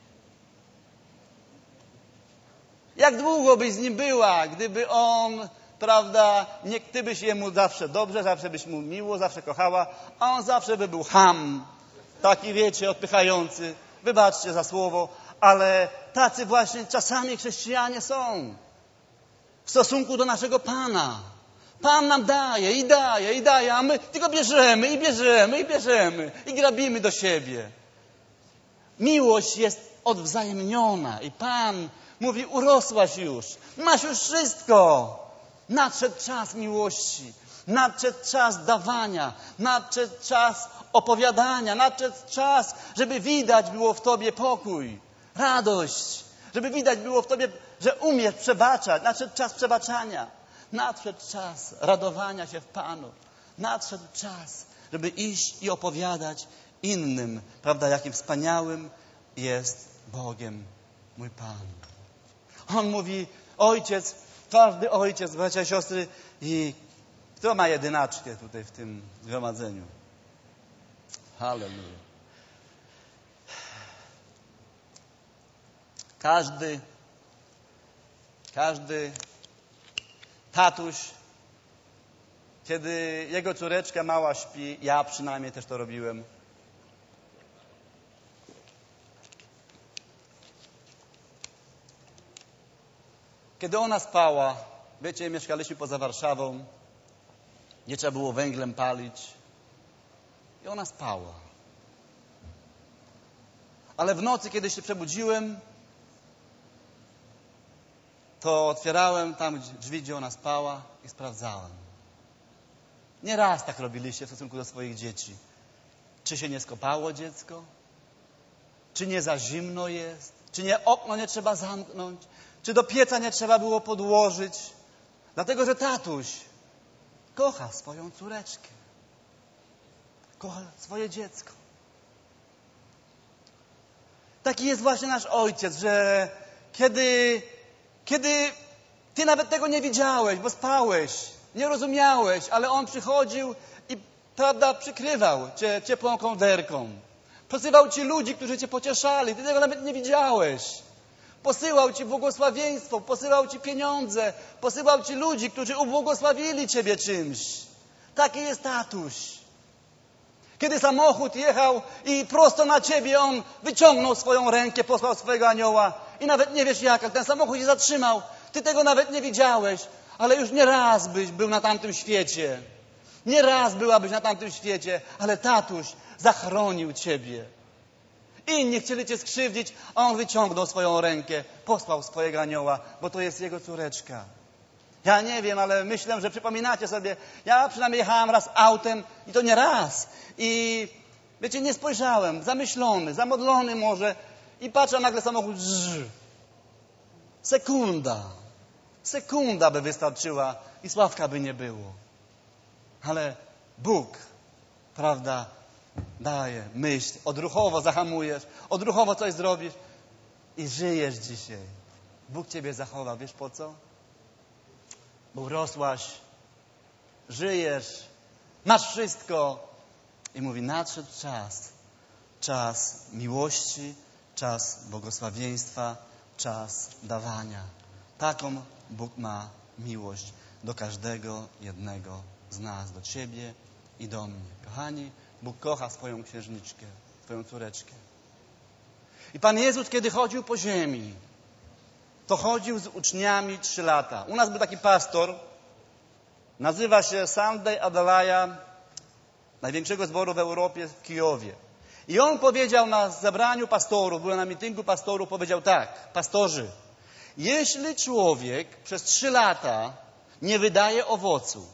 Jak długo byś z nim była, gdyby on, prawda, nie, ty byś jemu zawsze dobrze, zawsze byś mu miło, zawsze kochała, a on zawsze by był cham, taki, wiecie, odpychający. Wybaczcie za słowo, ale tacy właśnie czasami chrześcijanie są w stosunku do naszego Pana. Pan nam daje i daje i daje, a my tylko bierzemy i bierzemy i bierzemy i grabimy do siebie. Miłość jest odwzajemniona i Pan mówi, urosłaś już, masz już wszystko. Nadszedł czas miłości, nadszedł czas dawania, nadszedł czas opowiadania, nadszedł czas, żeby widać było w Tobie pokój, radość, żeby widać było w Tobie, że umiesz przebaczać. Nadszedł czas przebaczania, nadszedł czas radowania się w Panu, nadszedł czas, żeby iść i opowiadać innym, prawda, jakim wspaniałym jest Bogiem mój Pan. On mówi, ojciec, każdy ojciec, bracia i siostry, i kto ma jedynaczkę tutaj w tym zgromadzeniu? Halleluja. Każdy, każdy tatuś, kiedy jego córeczka mała śpi, ja przynajmniej też to robiłem, kiedy ona spała, wiecie, mieszkaliśmy poza Warszawą, nie trzeba było węglem palić i ona spała. Ale w nocy, kiedy się przebudziłem, to otwierałem tam drzwi, gdzie ona spała i sprawdzałem. Nieraz tak robiliście w stosunku do swoich dzieci. Czy się nie skopało dziecko? Czy nie za zimno jest? Czy nie okno nie trzeba zamknąć? Czy do pieca nie trzeba było podłożyć? Dlatego, że tatuś kocha swoją córeczkę. Kocha swoje dziecko. Taki jest właśnie nasz ojciec, że kiedy, kiedy ty nawet tego nie widziałeś, bo spałeś, nie rozumiałeś, ale on przychodził i, prawda, przykrywał cię ciepłą kołderką. Posyłał ci ludzi, którzy cię pocieszali. Ty tego nawet nie widziałeś. Posyłał ci błogosławieństwo, posyłał ci pieniądze, posyłał ci ludzi, którzy ubłogosławili ciebie czymś. Taki jest tatuś. Kiedy samochód jechał i prosto na ciebie on wyciągnął swoją rękę, posłał swojego anioła i nawet nie wiesz jak, ten samochód się zatrzymał. Ty tego nawet nie widziałeś, ale już nie raz byś był na tamtym świecie. Nie raz byłabyś na tamtym świecie, ale tatuś zachronił ciebie. Inni chcieli cię skrzywdzić, a on wyciągnął swoją rękę, posłał swojego anioła, bo to jest jego córeczka. Ja nie wiem, ale myślę, że przypominacie sobie, ja przynajmniej jechałem raz autem i to nie raz. I wiecie, nie spojrzałem, zamyślony, zamodlony może i patrzę, nagle samochód zzz. Sekunda. Sekunda by wystarczyła i Sławka by nie było. Ale Bóg, prawda, daje myśl, odruchowo zahamujesz, odruchowo coś zrobisz i żyjesz dzisiaj. Bóg ciebie zachowa. Wiesz po co? Bo urosłaś, żyjesz, masz wszystko i mówi, nadszedł czas. Czas miłości, czas błogosławieństwa, czas dawania. Taką Bóg ma miłość do każdego jednego z nas, do ciebie i do mnie. Kochani, Bóg kocha swoją księżniczkę, swoją córeczkę. I Pan Jezus, kiedy chodził po ziemi, to chodził z uczniami trzy lata. U nas był taki pastor, nazywa się Sunday Adalaya, największego zboru w Europie, w Kijowie. I on powiedział na zebraniu pastorów, byłem na mityngu pastorów, powiedział tak, pastorzy, jeśli człowiek przez trzy lata nie wydaje owocu,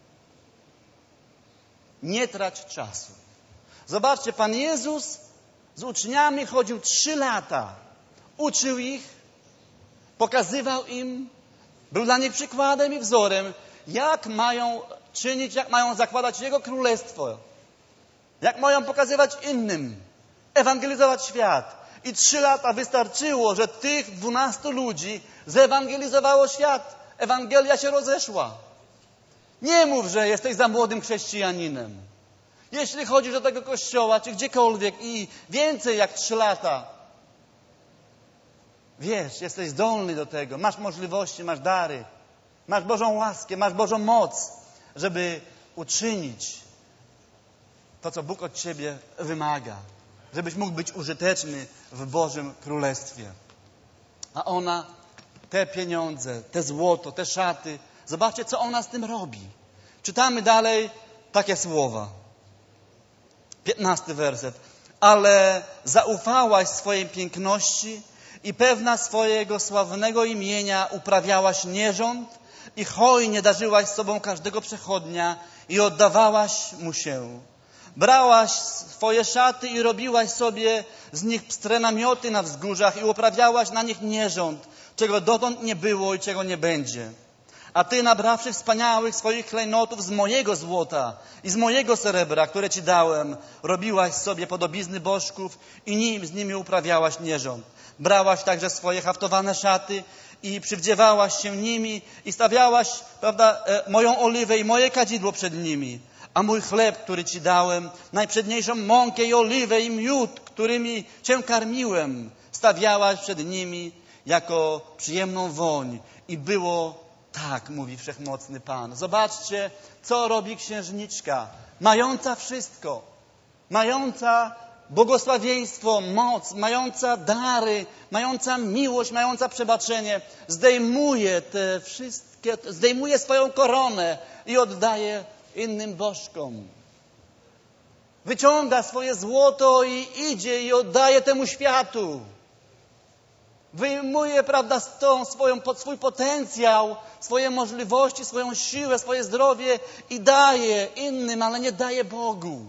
nie trać czasu. Zobaczcie, Pan Jezus z uczniami chodził trzy lata. Uczył ich, pokazywał im, był dla nich przykładem i wzorem, jak mają czynić, jak mają zakładać Jego Królestwo. Jak mają pokazywać innym, ewangelizować świat. I trzy lata wystarczyło, że tych dwunastu ludzi zewangelizowało świat. Ewangelia się rozeszła. Nie mów, że jesteś za młodym chrześcijaninem. Jeśli chodzisz do tego kościoła, czy gdziekolwiek i więcej jak trzy lata, wiesz, jesteś zdolny do tego, masz możliwości, masz dary, masz Bożą łaskę, masz Bożą moc, żeby uczynić to, co Bóg od ciebie wymaga. Żebyś mógł być użyteczny w Bożym Królestwie. A ona, te pieniądze, te złoto, te szaty, zobaczcie, co ona z tym robi. Czytamy dalej takie słowa. Piętnasty werset. Ale zaufałaś swojej piękności i pewna swojego sławnego imienia uprawiałaś nierząd i hojnie darzyłaś sobą każdego przechodnia i oddawałaś mu się. Brałaś swoje szaty i robiłaś sobie z nich pstre namioty na wzgórzach i uprawiałaś na nich nierząd, czego dotąd nie było i czego nie będzie. A ty, nabrawszy wspaniałych swoich klejnotów z mojego złota i z mojego srebra, które ci dałem, robiłaś sobie podobizny bożków i nim, z nimi uprawiałaś nierząd. Brałaś także swoje haftowane szaty i przywdziewałaś się nimi i stawiałaś, prawda, e, moją oliwę i moje kadzidło przed nimi. A mój chleb, który ci dałem, najprzedniejszą mąkę i oliwę i miód, którymi cię karmiłem, stawiałaś przed nimi jako przyjemną woń. I było tak, mówi Wszechmocny Pan. Zobaczcie, co robi księżniczka, mająca wszystko, mająca błogosławieństwo, moc, mająca dary, mająca miłość, mająca przebaczenie. Zdejmuje te wszystkie, zdejmuje swoją koronę i oddaje innym bożkom. Wyciąga swoje złoto i idzie i oddaje temu światu. Wyjmuje, prawda, tą swoją, swój potencjał, swoje możliwości, swoją siłę, swoje zdrowie i daje innym, ale nie daje Bogu.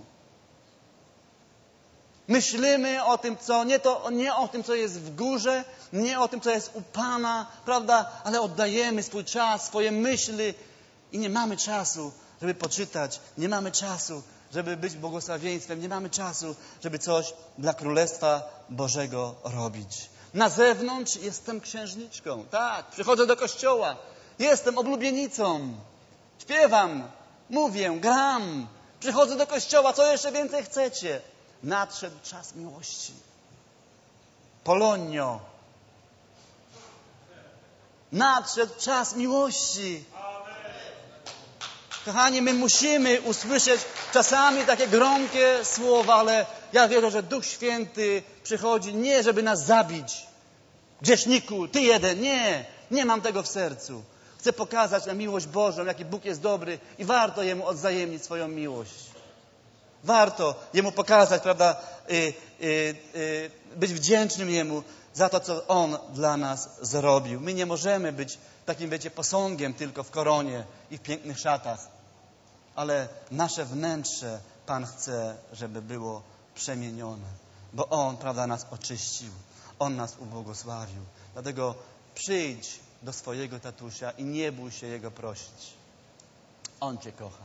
Myślimy o tym, co nie, to, nie o tym, co jest w górze, nie o tym, co jest u Pana, prawda, ale oddajemy swój czas, swoje myśli i nie mamy czasu, żeby poczytać, nie mamy czasu, żeby być błogosławieństwem, nie mamy czasu, żeby coś dla Królestwa Bożego robić. Na zewnątrz jestem księżniczką, tak, przychodzę do kościoła, jestem oblubienicą, śpiewam, mówię, gram, przychodzę do kościoła, co jeszcze więcej chcecie? Nadszedł czas miłości. Polonio. Nadszedł czas miłości. Kochani, my musimy usłyszeć czasami takie gromkie słowa, ale ja wierzę, że Duch Święty przychodzi nie, żeby nas zabić. Grzeszniku, ty jeden. Nie, nie mam tego w sercu. Chcę pokazać na miłość Bożą, jaki Bóg jest dobry i warto Jemu odwzajemnić swoją miłość. Warto Jemu pokazać, prawda, y, y, y, być wdzięcznym Jemu za to, co On dla nas zrobił. My nie możemy być takim, wiecie, posągiem tylko w koronie i w pięknych szatach. Ale nasze wnętrze Pan chce, żeby było przemienione. Bo On, prawda, nas oczyścił. On nas ubłogosławił. Dlatego przyjdź do swojego tatusia i nie bój się Jego prosić. On Cię kocha.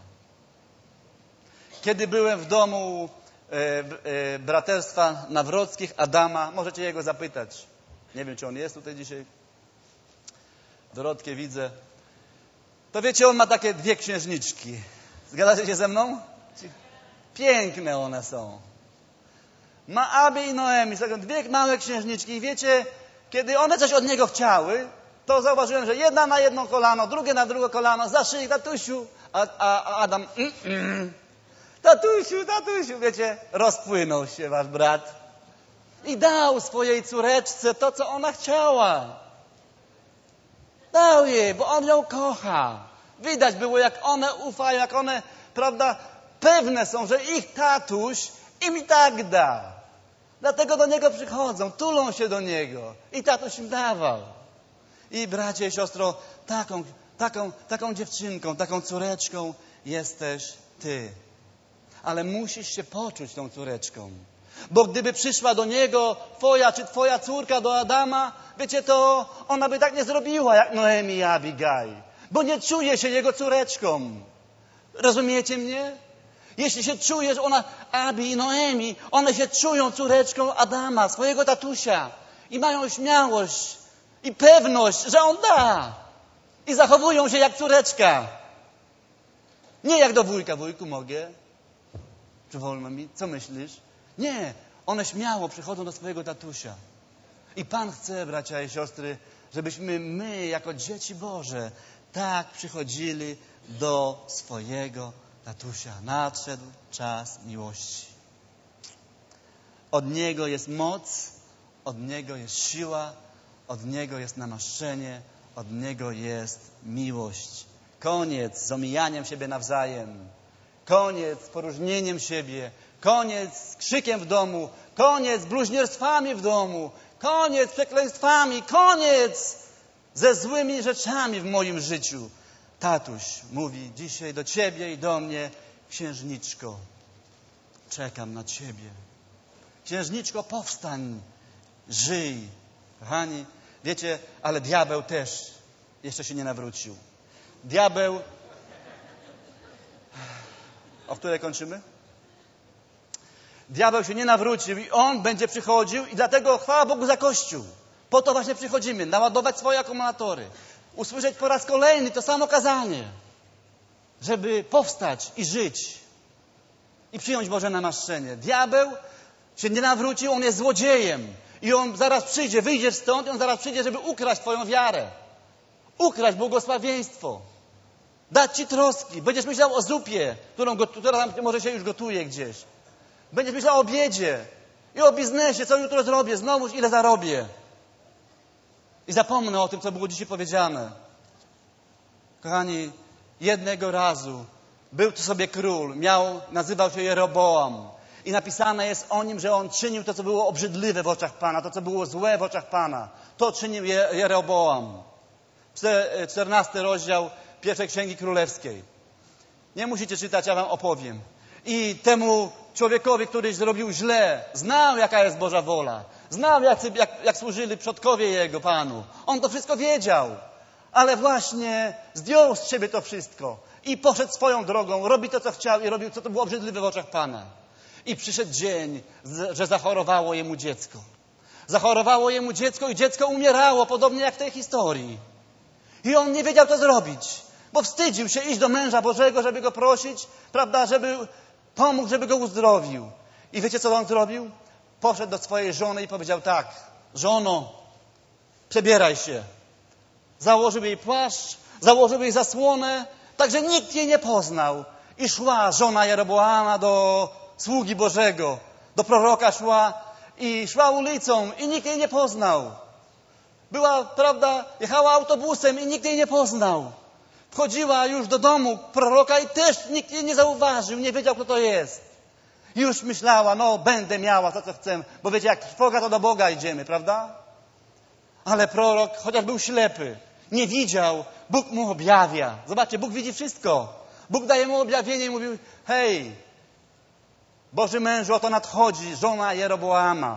Kiedy byłem w domu e, e, braterstwa Nawrockich, Adama, możecie jego zapytać. Nie wiem, czy on jest tutaj dzisiaj. Dorotkę widzę. To wiecie, on ma takie dwie księżniczki. Zgadzacie się ze mną? Piękne one są. Ma Abi i Noemi. Są dwie małe księżniczki. I wiecie, kiedy one coś od niego chciały, to zauważyłem, że jedna na jedno kolano, drugie na drugie kolano, za szyję, tatusiu. A, a, a Adam, mm, mm. tatusiu, tatusiu, wiecie, rozpłynął się wasz brat. I dał swojej córeczce to, co ona chciała. Dał jej, bo on ją kocha. Widać było, jak one ufają, jak one, prawda, pewne są, że ich tatuś im i tak da. Dlatego do niego przychodzą, tulą się do niego. I tatuś im dawał. I bracie i siostro, taką, taką, taką dziewczynką, taką córeczką jesteś ty. Ale musisz się poczuć tą córeczką. Bo gdyby przyszła do niego twoja czy twoja córka do Adama, wiecie, to ona by tak nie zrobiła jak Noemi i Abigail. Bo nie czuje się jego córeczką. Rozumiecie mnie? Jeśli się czujesz, ona, Abi i Noemi, one się czują córeczką Adama, swojego tatusia. I mają śmiałość i pewność, że on da. I zachowują się jak córeczka. Nie jak do wujka. Wujku, mogę? Czy wolno mi? Co myślisz? Nie. One śmiało przychodzą do swojego tatusia. I Pan chce, bracia i siostry, żebyśmy my, jako dzieci Boże, tak przychodzili do swojego tatusia. Nadszedł czas miłości. Od Niego jest moc, od Niego jest siła, od Niego jest namaszczenie, od Niego jest miłość. Koniec z omijaniem siebie nawzajem. Koniec z poróżnieniem siebie. Koniec z krzykiem w domu. Koniec z bluźnierstwami w domu. Koniec z przekleństwami. Koniec ze złymi rzeczami w moim życiu. Tatuś mówi dzisiaj do ciebie i do mnie: księżniczko, czekam na ciebie. Księżniczko, powstań, żyj. Kochani, wiecie, ale diabeł też jeszcze się nie nawrócił. Diabeł... O której kończymy? Diabeł się nie nawrócił i on będzie przychodził i dlatego chwała Bogu za Kościół. Po to właśnie przychodzimy, naładować swoje akumulatory. Usłyszeć po raz kolejny to samo kazanie, żeby powstać i żyć i przyjąć Boże namaszczenie. Diabeł się nie nawrócił, on jest złodziejem i on zaraz przyjdzie, wyjdziesz stąd i on zaraz przyjdzie, żeby ukraść twoją wiarę, ukraść błogosławieństwo, dać ci troski. Będziesz myślał o zupie, którą, która tam może się już gotuje gdzieś. Będziesz myślał o obiedzie i o biznesie, co jutro zrobię, znowuż ile zarobię. I zapomnę o tym, co było dzisiaj powiedziane. Kochani, jednego razu był tu sobie król, miał, nazywał się Jeroboam. I napisane jest o nim, że on czynił to, co było obrzydliwe w oczach Pana, to, co było złe w oczach Pana. To czynił Jeroboam. czternasty rozdział pierwszej Księgi Królewskiej. Nie musicie czytać, ja wam opowiem. I temu człowiekowi, który zrobił źle, znał, jaka jest Boża wola. Znał, jak, jak, jak służyli przodkowie Jego Panu. On to wszystko wiedział. Ale właśnie zdjął z siebie to wszystko. I poszedł swoją drogą. Robi to, co chciał i robił, co to było obrzydliwe w oczach Pana. I przyszedł dzień, że zachorowało jemu dziecko. Zachorowało jemu dziecko i dziecko umierało, podobnie jak w tej historii. I on nie wiedział, co zrobić. Bo wstydził się iść do męża Bożego, żeby go prosić, prawda, żeby pomógł, żeby go uzdrowił. I wiecie, co on zrobił? Poszedł do swojej żony i powiedział tak: żono, przebieraj się. Założył jej płaszcz, założył jej zasłonę, Także nikt jej nie poznał. I szła żona Jeroboama do sługi Bożego, do proroka szła i szła ulicą i nikt jej nie poznał. Była, prawda, jechała autobusem i nikt jej nie poznał. Wchodziła już do domu proroka i też nikt jej nie zauważył, nie wiedział, kto to jest. I już myślała, no będę miała to, co chcę, bo wiecie, jak trwoga, to do Boga idziemy, prawda? Ale prorok, chociaż był ślepy, nie widział, Bóg mu objawia. Zobaczcie, Bóg widzi wszystko. Bóg daje mu objawienie i mówił, hej, Boży mężu, oto nadchodzi żona Jeroboama.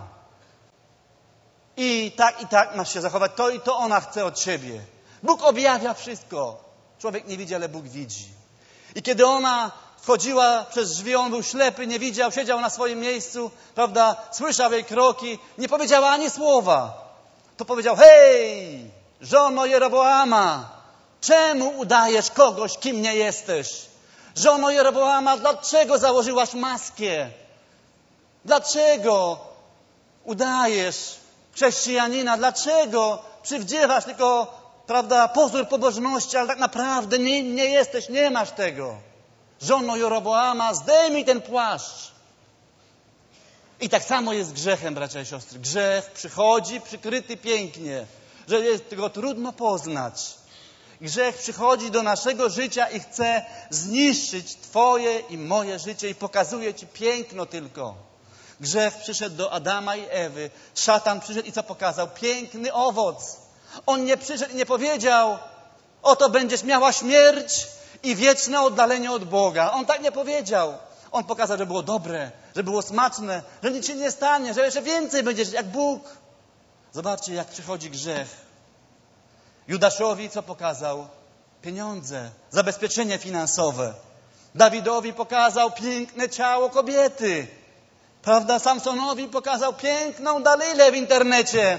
I tak, i tak masz się zachować. To i to ona chce od ciebie. Bóg objawia wszystko. Człowiek nie widzi, ale Bóg widzi. I kiedy ona wchodziła przez drzwi, on był ślepy, nie widział, siedział na swoim miejscu, prawda, słyszał jej kroki, nie powiedziała ani słowa. To powiedział, hej, żono Jeroboama, czemu udajesz kogoś, kim nie jesteś? Żono Jeroboama, dlaczego założyłaś maskę? Dlaczego udajesz chrześcijanina? Dlaczego przywdziewasz tylko, prawda, pozór pobożności, ale tak naprawdę nie, nie jesteś, nie masz tego. Żono Jeroboama, zdejmij ten płaszcz. I tak samo jest z grzechem, bracia i siostry. Grzech przychodzi przykryty pięknie, że jest go trudno poznać. Grzech przychodzi do naszego życia i chce zniszczyć twoje i moje życie i pokazuje ci piękno tylko. Grzech przyszedł do Adama i Ewy. Szatan przyszedł i co pokazał? Piękny owoc. On nie przyszedł i nie powiedział, oto będziesz miała śmierć i wieczne oddalenie od Boga. On tak nie powiedział. On pokazał, że było dobre, że było smaczne, że nic się nie stanie, że jeszcze więcej będziesz jak Bóg. Zobaczcie, jak przychodzi grzech. Judaszowi co pokazał? Pieniądze, zabezpieczenie finansowe. Dawidowi pokazał piękne ciało kobiety. Prawda? Samsonowi pokazał piękną Dalilę w internecie.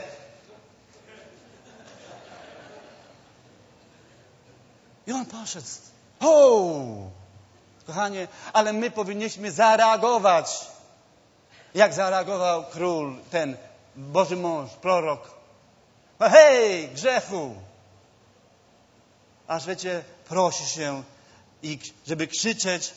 I on poszedł. O! Kochanie, ale my powinniśmy zareagować. Jak zareagował król, ten Boży mąż, prorok. Hej, grzechu! Aż wiecie, prosi się, i żeby krzyczeć,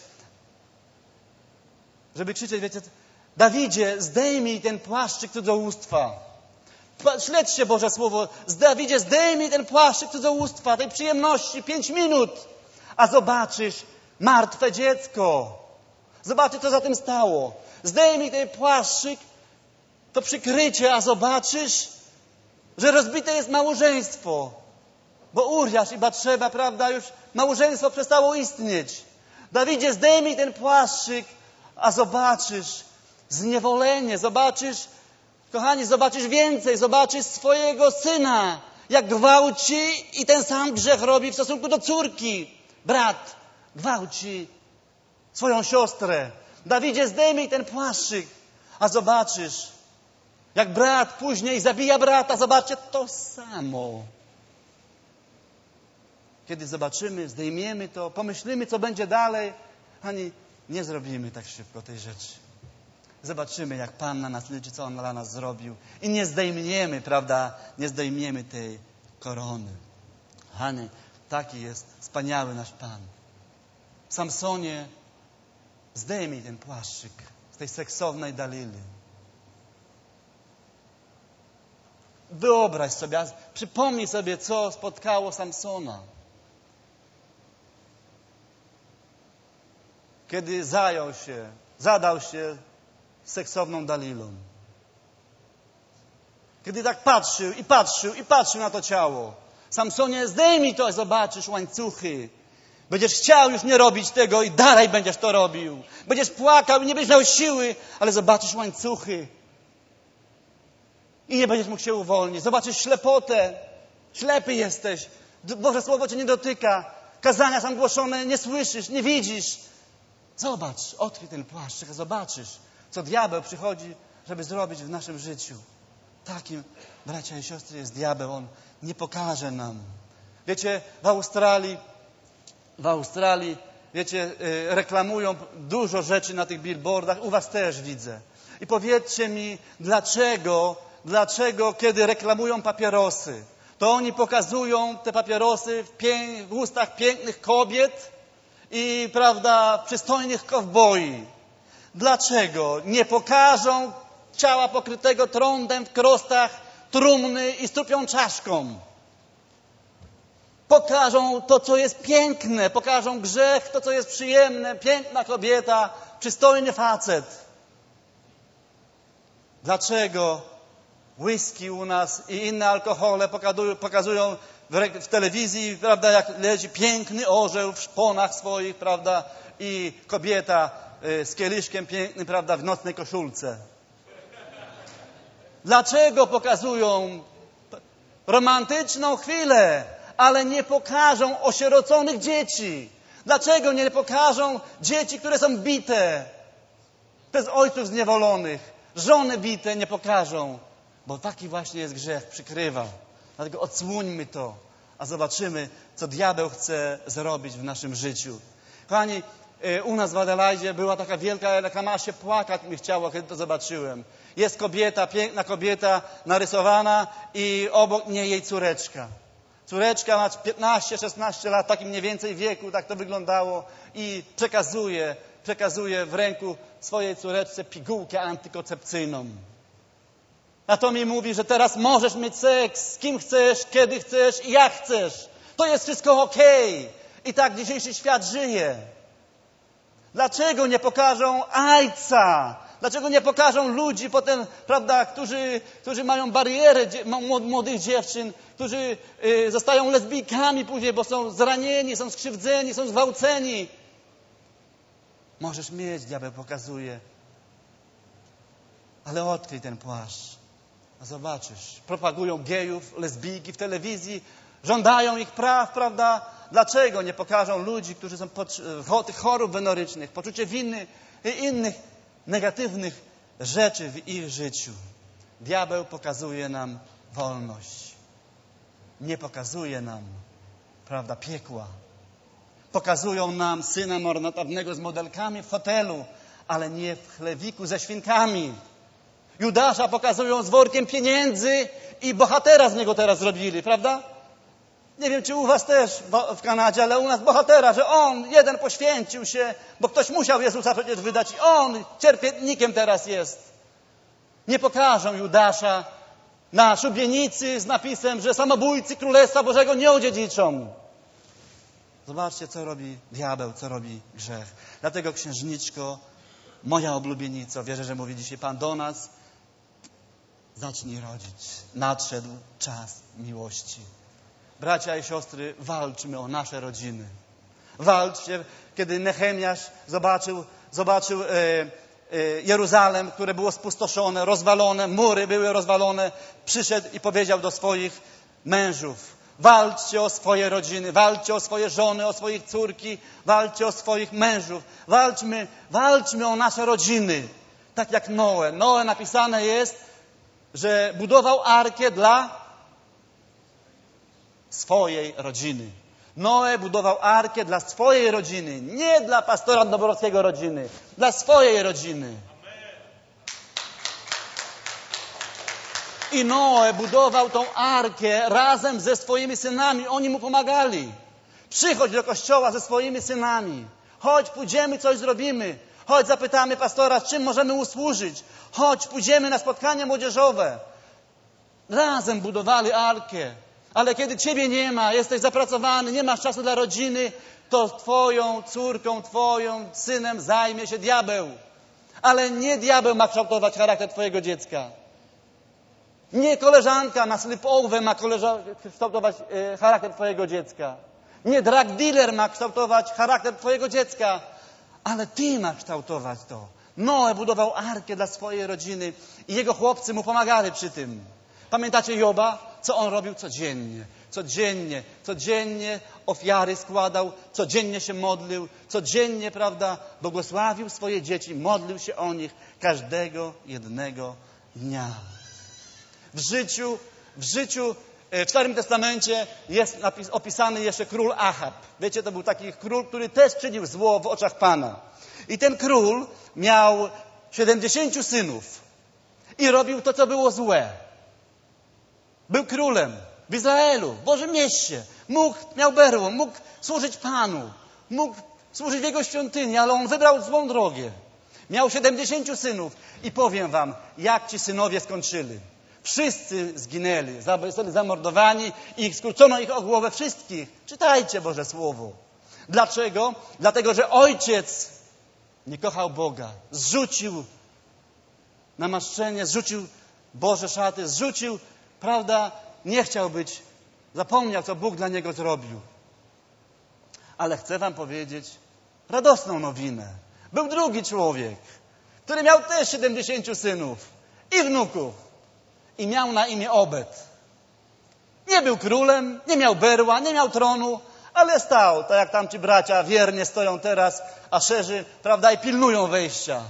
żeby krzyczeć, wiecie, Dawidzie, zdejmij ten płaszczyk cudzołóstwa. Śledźcie Boże Słowo. Dawidzie, zdejmij ten płaszczyk cudzołóstwa, tej przyjemności, pięć minut, a zobaczysz martwe dziecko. Zobaczcie, co za tym stało. Zdejmij ten płaszczyk, to przykrycie, a zobaczysz, że rozbite jest małżeństwo. Bo Uriasz i Batrzeba, prawda, już małżeństwo przestało istnieć. Dawidzie, zdejmij ten płaszczyk, a zobaczysz zniewolenie, zobaczysz, kochani, zobaczysz więcej, zobaczysz swojego syna, jak gwałci i ten sam grzech robi w stosunku do córki. Brat gwałci swoją siostrę. Dawidzie, zdejmij ten płaszczyk, a zobaczysz, jak brat później zabija brata. Zobaczcie, to samo. Kiedy zobaczymy, zdejmiemy to, pomyślimy, co będzie dalej, ani nie zrobimy tak szybko tej rzeczy. Zobaczymy, jak Pan na nas liczy, co On dla nas zrobił. I nie zdejmiemy, prawda, nie zdejmiemy tej korony. Kochani, taki jest wspaniały nasz Pan. Samsonie, zdejmij ten płaszczyk z tej seksownej Dalily. Wyobraź sobie, przypomnij sobie, co spotkało Samsona. Kiedy zajął się, zadał się seksowną Dalilą. Kiedy tak patrzył i patrzył i patrzył na to ciało. Samsonie, zdejmij to, zobaczysz łańcuchy. Będziesz chciał już nie robić tego i dalej będziesz to robił. Będziesz płakał i nie będziesz miał siły, ale zobaczysz łańcuchy. I nie będziesz mógł się uwolnić. Zobaczysz ślepotę. Ślepy jesteś. Boże Słowo cię nie dotyka. Kazania są głoszone, nie słyszysz, nie widzisz. Zobacz, odkryj ten płaszczyk, a zobaczysz, co diabeł przychodzi, żeby zrobić w naszym życiu. Takim, bracia i siostry, jest diabeł. On nie pokaże nam. Wiecie, w Australii, w Australii, wiecie, reklamują dużo rzeczy na tych billboardach. U was też widzę. I powiedzcie mi, dlaczego, dlaczego, kiedy reklamują papierosy, to oni pokazują te papierosy w, pię- w ustach pięknych kobiet, i, prawda, przystojnych kowboi. Dlaczego nie pokażą ciała pokrytego trądem w krostach trumny i stupią czaszką? Pokażą to, co jest piękne, pokażą grzech, to, co jest przyjemne, piękna kobieta, przystojny facet. Dlaczego whisky u nas i inne alkohole pokazują, pokazują w, w telewizji, prawda, jak leci piękny orzeł w szponach swoich, prawda, i kobieta y, z kieliszkiem pięknym, prawda, w nocnej koszulce? Dlaczego pokazują romantyczną chwilę, ale nie pokażą osieroconych dzieci? Dlaczego nie pokażą dzieci, które są bite przez ojców zniewolonych? Żony bite nie pokażą, bo taki właśnie jest grzech, przykrywa. Dlatego odsłuńmy to, a zobaczymy, co diabeł chce zrobić w naszym życiu. Kochani, u nas w Adelaidzie była taka wielka, jaka ma się płakać mi chciało, kiedy to zobaczyłem. Jest kobieta, piękna kobieta, narysowana i obok niej jej córeczka. Córeczka ma piętnaście szesnaście lat, takim mniej więcej wieku, tak to wyglądało i przekazuje, przekazuje w ręku swojej córeczce pigułkę antykoncepcyjną. A to mi mówi, że teraz możesz mieć seks z kim chcesz, kiedy chcesz i jak chcesz. To jest wszystko okej. I tak dzisiejszy świat żyje. Dlaczego nie pokażą ojca? Dlaczego nie pokażą ludzi potem, prawda, którzy, którzy mają barierę młodych dziewczyn, którzy y, zostają lesbijkami później, bo są zranieni, są skrzywdzeni, są zgwałceni? Możesz mieć, diabeł pokazuje. Ale odkryj ten płaszcz. A zobaczysz, propagują gejów, lesbijki w telewizji, żądają ich praw, prawda? Dlaczego nie pokażą ludzi, którzy są pod tych chorób wenorycznych, poczucie winy i innych negatywnych rzeczy w ich życiu? Diabeł pokazuje nam wolność. Nie pokazuje nam, prawda, piekła. Pokazują nam syna marnotrawnego z modelkami w hotelu, ale nie w chlewiku ze świnkami. Judasza pokazują z workiem pieniędzy i bohatera z niego teraz zrobili, prawda? Nie wiem, czy u was też w Kanadzie, ale u nas bohatera, że on jeden poświęcił się, bo ktoś musiał Jezusa przecież wydać i on cierpiętnikiem teraz jest. Nie pokażą Judasza na szubienicy z napisem, że samobójcy Królestwa Bożego nie odziedziczą. Zobaczcie, co robi diabeł, co robi grzech. Dlatego, księżniczko, moja oblubienico, wierzę, że mówi dzisiaj Pan do nas, zacznij rodzić. Nadszedł czas miłości. Bracia i siostry, walczmy o nasze rodziny. Walczcie, kiedy Nehemiasz zobaczył, zobaczył e, e, Jeruzalem, które było spustoszone, rozwalone, mury były rozwalone, przyszedł i powiedział do swoich mężów: walczcie o swoje rodziny, walczcie o swoje żony, o swoich córki, walczcie o swoich mężów. Walczmy, walczmy o nasze rodziny. Tak jak Noe. Noe napisane jest, że budował arkę dla swojej rodziny. Noe budował arkę dla swojej rodziny, nie dla pastora Dąbrowskiego rodziny, dla swojej rodziny. I Noe budował tą arkę razem ze swoimi synami. Oni mu pomagali. Przychodź do kościoła ze swoimi synami. Chodź, pójdziemy, coś zrobimy. Chodź, zapytamy pastora, czym możemy usłużyć. Chodź, pójdziemy na spotkanie młodzieżowe. Razem budowali arkę. Ale kiedy ciebie nie ma, jesteś zapracowany, nie masz czasu dla rodziny, to twoją córką, twoją synem zajmie się diabeł. Ale nie diabeł ma kształtować charakter twojego dziecka. Nie koleżanka na sleepover ma kształtować e, charakter twojego dziecka. Nie drug dealer ma kształtować charakter twojego dziecka. Ale ty masz kształtować to. Noe budował arkę dla swojej rodziny i jego chłopcy mu pomagali przy tym. Pamiętacie Joba? Co on robił codziennie? Codziennie, codziennie ofiary składał, codziennie się modlił, codziennie, prawda, błogosławił swoje dzieci, modlił się o nich każdego jednego dnia. W życiu, w życiu, w Starym Testamencie jest opisany jeszcze król Achab. Wiecie, to był taki król, który też czynił zło w oczach Pana. I ten król miał siedemdziesięciu synów i robił to, co było złe. Był królem w Izraelu, w Bożym mieście. Mógł, miał berło, mógł służyć Panu. Mógł służyć w Jego świątyni, ale on wybrał złą drogę. Miał siedemdziesięciu synów i powiem wam, jak ci synowie skończyli. Wszyscy zginęli, zostali zamordowani i skrócono ich o głowę wszystkich. Czytajcie Boże Słowo. Dlaczego? Dlatego, że ojciec nie kochał Boga. Zrzucił namaszczenie, zrzucił Boże szaty, zrzucił, prawda, nie chciał być, zapomniał, co Bóg dla niego zrobił. Ale chcę wam powiedzieć radosną nowinę. Był drugi człowiek, który miał też siedemdziesięciu synów i wnuków i miał na imię Obed. Nie był królem, nie miał berła, nie miał tronu, ale stał, tak jak tamci bracia wiernie stoją teraz, Aszerzy, prawda, i pilnują wejścia.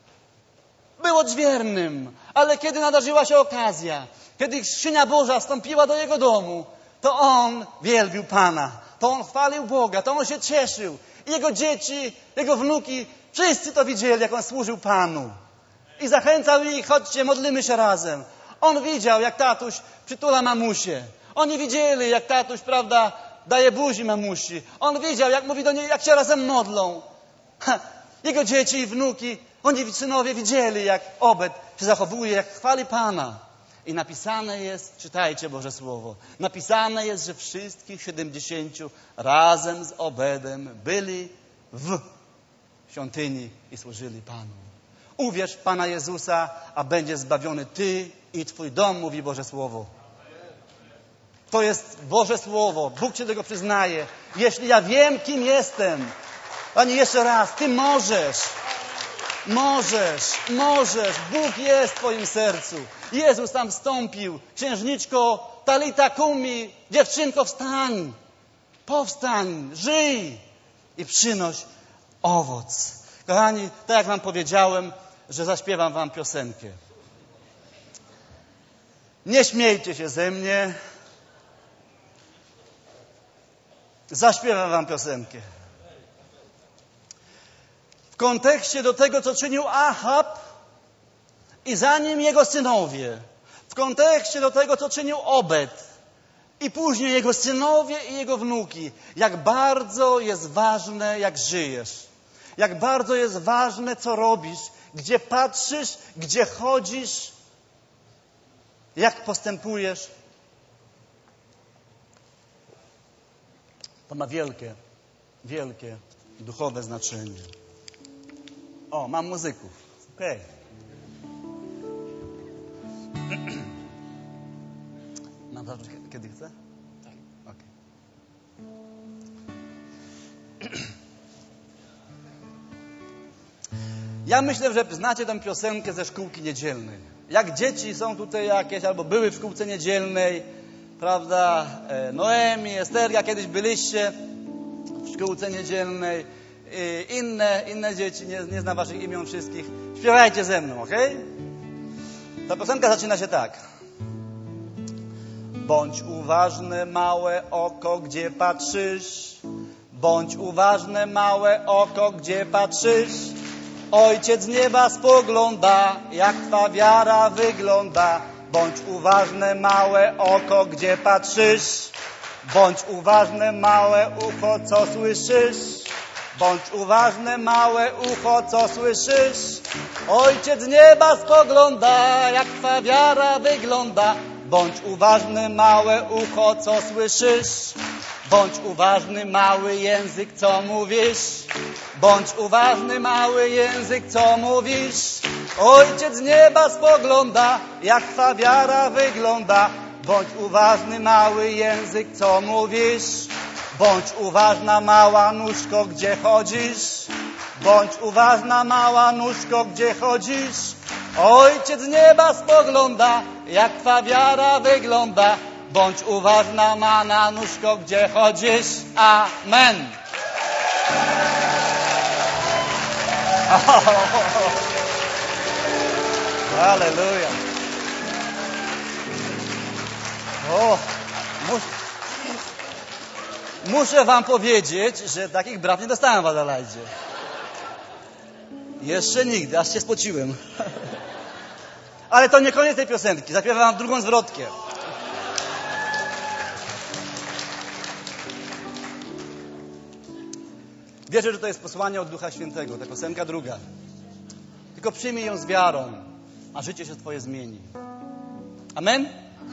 Był odźwiernym, ale kiedy nadarzyła się okazja, kiedy skrzynia Boża wstąpiła do jego domu, to on wielbił Pana, to on chwalił Boga, to on się cieszył. I jego dzieci, jego wnuki, wszyscy to widzieli, jak on służył Panu. I zachęcał ich, chodźcie, modlimy się razem. On widział, jak tatuś przytula mamusię. Oni widzieli, jak tatuś, prawda, daje buzi mamusi. On widział, jak mówi do niej, jak się razem modlą. Ha, jego dzieci i wnuki, oni synowie widzieli, jak Obed się zachowuje, jak chwali Pana. I napisane jest, czytajcie Boże Słowo, napisane jest, że wszystkich siedemdziesięciu razem z Obedem byli w świątyni i służyli Panu. Uwierz w Pana Jezusa, a będziesz zbawiony ty i twój dom, mówi Boże Słowo. To jest Boże Słowo. Bóg cię do tego przyznaje. Jeśli ja wiem, kim jestem, Panie, jeszcze raz, ty możesz. Możesz, możesz. Bóg jest w twoim sercu. Jezus tam wstąpił. Księżniczko, talita kumi, dziewczynko, wstań. Powstań, żyj i przynoś owoc. Kochani, tak jak wam powiedziałem, że zaśpiewam wam piosenkę. Nie śmiejcie się ze mnie. Zaśpiewam wam piosenkę. W kontekście do tego, co czynił Achab i za nim jego synowie. W kontekście do tego, co czynił Obed i później jego synowie i jego wnuki. Jak bardzo jest ważne, jak żyjesz. Jak bardzo jest ważne, co robisz, gdzie patrzysz, gdzie chodzisz, jak postępujesz. To ma wielkie, wielkie duchowe znaczenie. O, mam muzyków. Okej. Okay. Mam zacząć, kiedy chcę? Tak. Okej. Okay. Ja myślę, że znacie tę piosenkę ze szkółki niedzielnej. Jak dzieci są tutaj jakieś, albo były w szkółce niedzielnej, prawda? Noemi, Esterga, kiedyś byliście w szkółce niedzielnej. I inne, inne dzieci, nie, nie znam waszych imion wszystkich. Śpiewajcie ze mną, okej? Okay? Ta piosenka zaczyna się tak. Bądź uważne, małe oko, gdzie patrzysz. Bądź uważne, małe oko, gdzie patrzysz. Ojciec z nieba spogląda, jak twa wiara wygląda. Bądź uważne, małe oko, gdzie patrzysz. Bądź uważne, małe ucho, co słyszysz. Bądź uważne, małe ucho, co słyszysz. Ojciec z nieba spogląda, jak twa wiara wygląda. Bądź uważny, małe ucho, co słyszysz. Bądź uważny, mały język, co mówisz. Bądź uważny, mały język, co mówisz. Ojciec z nieba spogląda, jak twa wiara wygląda. Bądź uważny, mały język, co mówisz. Bądź uważna, mała nóżko, gdzie chodzisz. Bądź uważna, mała nóżko, gdzie chodzisz. Ojciec z nieba spogląda, jak twa wiara wygląda. Bądź uważna, mała nóżko, gdzie chodzisz. Amen. Halleluja. O, muszę, muszę wam powiedzieć, że takich braw nie dostałem w Adalajdzie. Jeszcze nigdy, aż się spociłem. Ale to nie koniec tej piosenki. Zaśpiewam wam drugą zwrotkę. Wierzę, że to jest posłanie od Ducha Świętego, ta piosenka druga. Tylko przyjmij ją z wiarą, a życie się Twoje zmieni. Amen?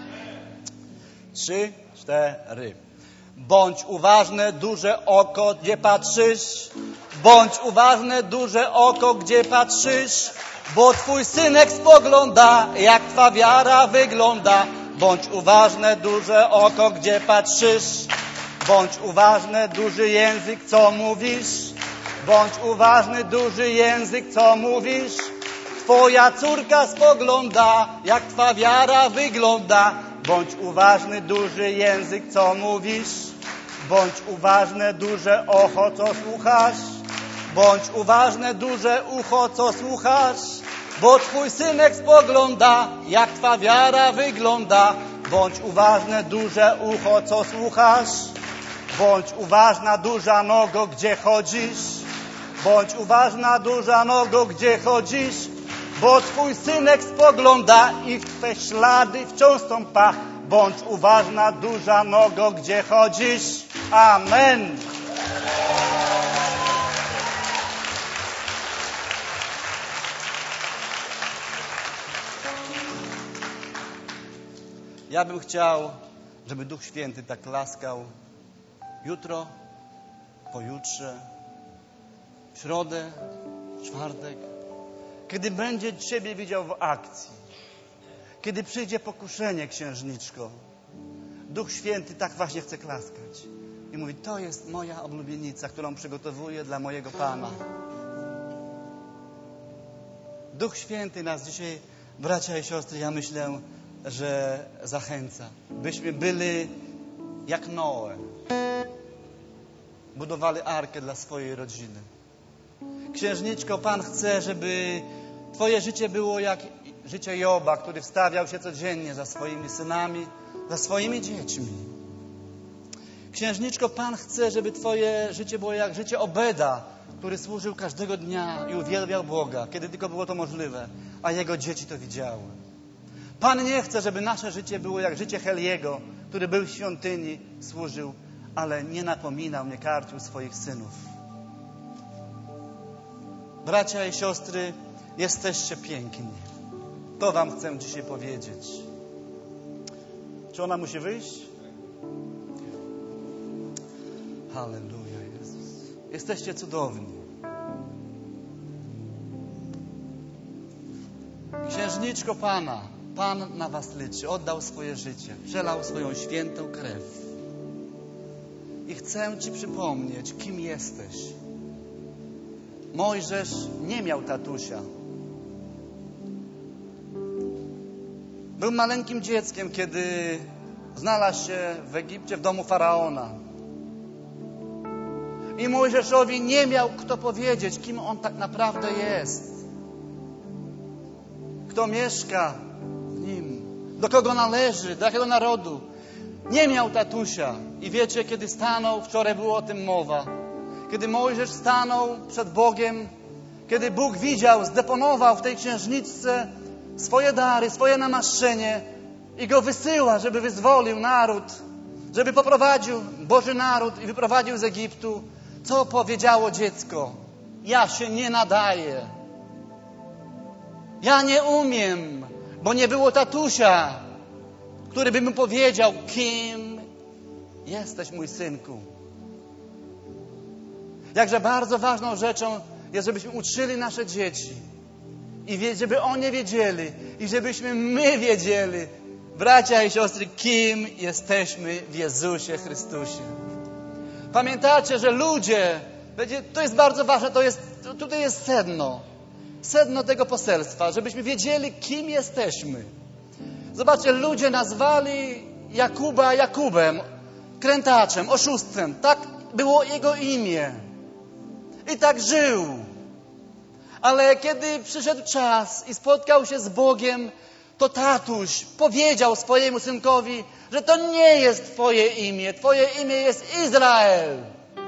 Trzy, cztery. Bądź uważne, duże oko, gdzie patrzysz. Bądź uważne, duże oko, gdzie patrzysz. Bo Twój synek spogląda, jak Twa wiara wygląda. Bądź uważne, duże oko, gdzie patrzysz. Bądź uważny, duży język, co mówisz. Bądź uważny, duży język, co mówisz. Twoja córka spogląda, jak Twa wiara wygląda. Bądź uważny, duży język, co mówisz. Bądź uważne, duże ucho, co słuchasz. Bądź uważne, duże ucho, co słuchasz. Bo Twój synek spogląda, jak Twa wiara wygląda. Bądź uważne, duże ucho, co słuchasz. Bądź uważna, duża nogo, gdzie chodzisz. Bądź uważna, duża nogo, gdzie chodzisz. Bo Twój synek spogląda i w Twe ślady wciąż stąpa. Bądź uważna, duża nogo, gdzie chodzisz. Amen. Ja bym chciał, żeby Duch Święty tak laskał jutro, pojutrze, w środę, w czwartek, kiedy będzie Ciebie widział w akcji, kiedy przyjdzie pokuszenie, księżniczko. Duch Święty tak właśnie chce klaskać i mówi: to jest moja oblubienica, którą przygotowuję dla mojego Pana. Duch Święty nas dzisiaj, bracia i siostry, ja myślę, że zachęca, byśmy byli jak Noe. Budowali arkę dla swojej rodziny. Księżniczko, Pan chce, żeby Twoje życie było jak życie Joba, który wstawiał się codziennie za swoimi synami, za swoimi dziećmi. Księżniczko, Pan chce, żeby Twoje życie było jak życie Obeda, który służył każdego dnia i uwielbiał Boga, kiedy tylko było to możliwe, a jego dzieci to widziały. Pan nie chce, żeby nasze życie było jak życie Heliego, który był w świątyni, służył, ale nie napominał, nie karcił swoich synów. Bracia i siostry, jesteście piękni. To Wam chcę dzisiaj powiedzieć. Czy ona musi wyjść? Halleluja, Jezus. Jesteście cudowni. Księżniczko Pana, Pan na Was liczy. Oddał swoje życie. Przelał swoją świętą krew. I chcę Ci przypomnieć, kim jesteś. Mojżesz nie miał tatusia. Był maleńkim dzieckiem, kiedy znalazł się w Egipcie w domu Faraona. I Mojżeszowi nie miał kto powiedzieć, kim on tak naprawdę jest. Kto mieszka w nim, do kogo należy, do jakiego narodu. Nie miał tatusia. I wiecie, kiedy stanął, wczoraj było o tym mowa, kiedy Mojżesz stanął przed Bogiem, kiedy Bóg widział, zdeponował w tej księżniczce swoje dary, swoje namaszczenie i go wysyła, żeby wyzwolił naród, żeby poprowadził Boży naród i wyprowadził z Egiptu. Co powiedziało dziecko? Ja się nie nadaję. Ja nie umiem, bo nie było tatusia, który by mu powiedział, kim jesteś, mój synku. Jakże bardzo ważną rzeczą jest, żebyśmy uczyli nasze dzieci i żeby oni wiedzieli i żebyśmy my wiedzieli, bracia i siostry, kim jesteśmy w Jezusie Chrystusie. Pamiętacie, że ludzie, to jest bardzo ważne, to jest, tutaj jest sedno, sedno tego poselstwa, żebyśmy wiedzieli, kim jesteśmy. Zobaczcie, ludzie nazwali Jakuba Jakubem, krętaczem, oszustwem. Tak było jego imię. I tak żył. Ale kiedy przyszedł czas i spotkał się z Bogiem, to tatuś powiedział swojemu synkowi, że to nie jest Twoje imię. Twoje imię jest Izrael.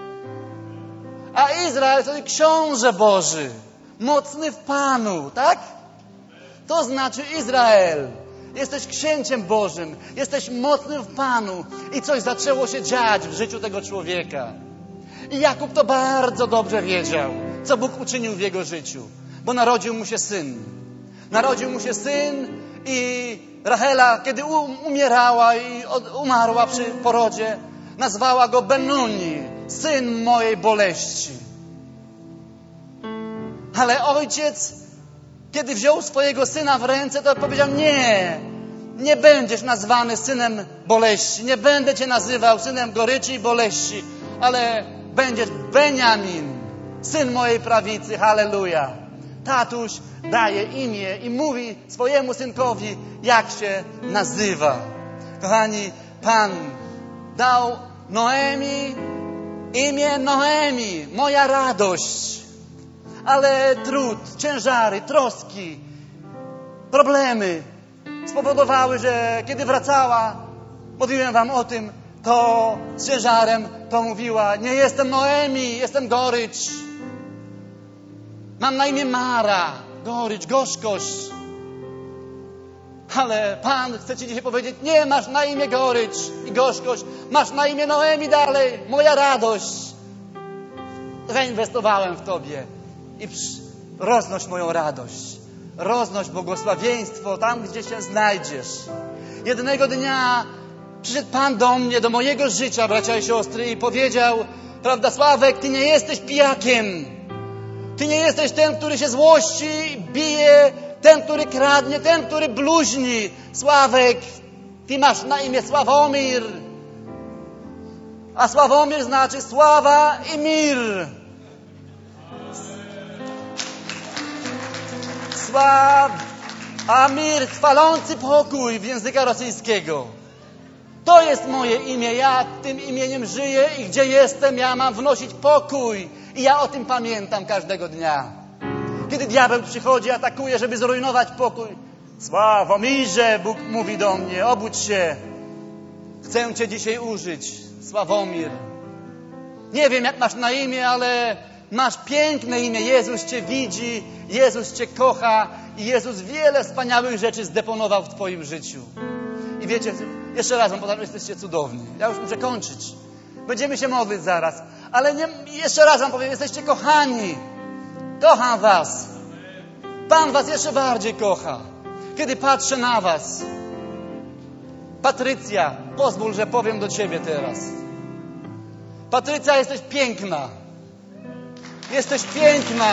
A Izrael to książę Boży, mocny w Panu, tak? To znaczy Izrael. Jesteś księciem Bożym, jesteś mocnym w Panu. I coś zaczęło się dziać w życiu tego człowieka. I Jakub to bardzo dobrze wiedział, co Bóg uczynił w jego życiu, bo narodził mu się syn. Narodził mu się syn i Rachela, kiedy umierała i umarła przy porodzie, nazwała go Benuni, syn mojej boleści. Ale ojciec, kiedy wziął swojego syna w ręce, to powiedział: nie, nie będziesz nazwany synem boleści, nie będę cię nazywał synem goryczy i boleści, ale będziesz Beniamin, syn mojej prawicy, halleluja. Tatuś daje imię i mówi swojemu synkowi, jak się nazywa. Kochani, Pan dał Noemi imię Noemi, moja radość. Ale trud, ciężary, troski, problemy spowodowały, że kiedy wracała, mówiłem wam o tym, to z ciężarem to mówiła: nie jestem Noemi, jestem gorycz. Mam na imię Mara, gorycz, gorzkość. Ale Pan chce ci dzisiaj powiedzieć: nie masz na imię gorycz i gorzkość, masz na imię Noemi dalej, moja radość. Zainwestowałem w tobie i roznoś moją radość, roznoś błogosławieństwo tam, gdzie się znajdziesz. Jednego dnia przyszedł Pan do mnie, do mojego życia, bracia i siostry, i powiedział: prawda, Sławek, ty nie jesteś pijakiem. Ty nie jesteś ten, który się złości, bije, ten, który kradnie, ten, który bluźni. Sławek, ty masz na imię Sławomir. A Sławomir znaczy sława i mir. Sław, a mir, chwalący pokój w języka rosyjskiego. To jest moje imię. Ja tym imieniem żyję i gdzie jestem, ja mam wnosić pokój. I ja o tym pamiętam każdego dnia. Kiedy diabeł przychodzi, atakuje, żeby zrujnować pokój. Sławomirze, Bóg mówi do mnie: obudź się. Chcę cię dzisiaj użyć, Sławomir. Nie wiem, jak masz na imię, ale masz piękne imię. Jezus cię widzi, Jezus cię kocha i Jezus wiele wspaniałych rzeczy zdeponował w twoim życiu. I wiecie, jeszcze raz wam powiem, jesteście cudowni. Ja już muszę kończyć. Będziemy się modlić zaraz. Ale nie, jeszcze raz wam powiem, jesteście kochani. Kocham was. Pan was jeszcze bardziej kocha. Kiedy patrzę na was. Patrycja, pozwól, że powiem do ciebie teraz. Patrycja, jesteś piękna. Jesteś piękna.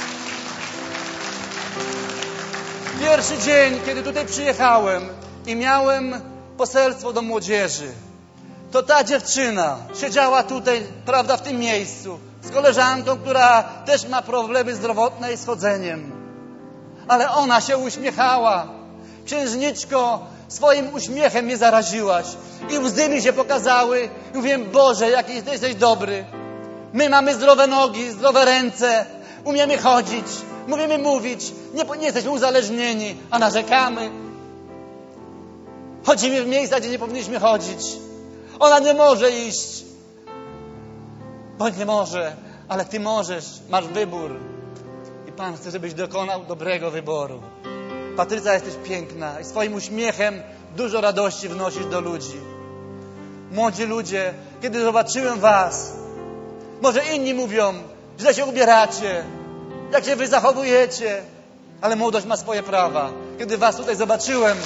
Pierwszy dzień, kiedy tutaj przyjechałem i miałem poselstwo do młodzieży, to ta dziewczyna siedziała tutaj, prawda, w tym miejscu, z koleżanką, która też ma problemy zdrowotne i z chodzeniem. Ale ona się uśmiechała. Księżniczko, swoim uśmiechem mnie zaraziłaś. I łzy mi się pokazały. I mówiłem: Boże, jaki Ty jesteś dobry. My mamy zdrowe nogi, zdrowe ręce. Umiemy chodzić, umiemy mówić. Nie, nie jesteśmy uzależnieni, a narzekamy. Chodzimy w miejsca, gdzie nie powinniśmy chodzić. Ona nie może iść. Bo nie może, ale Ty możesz. Masz wybór. I Pan chce, żebyś dokonał dobrego wyboru. Patrycja, jesteś piękna i swoim uśmiechem dużo radości wnosisz do ludzi. Młodzi ludzie, kiedy zobaczyłem was, może inni mówią, źle się ubieracie, jak się wy zachowujecie, ale młodość ma swoje prawa. Kiedy was tutaj zobaczyłem,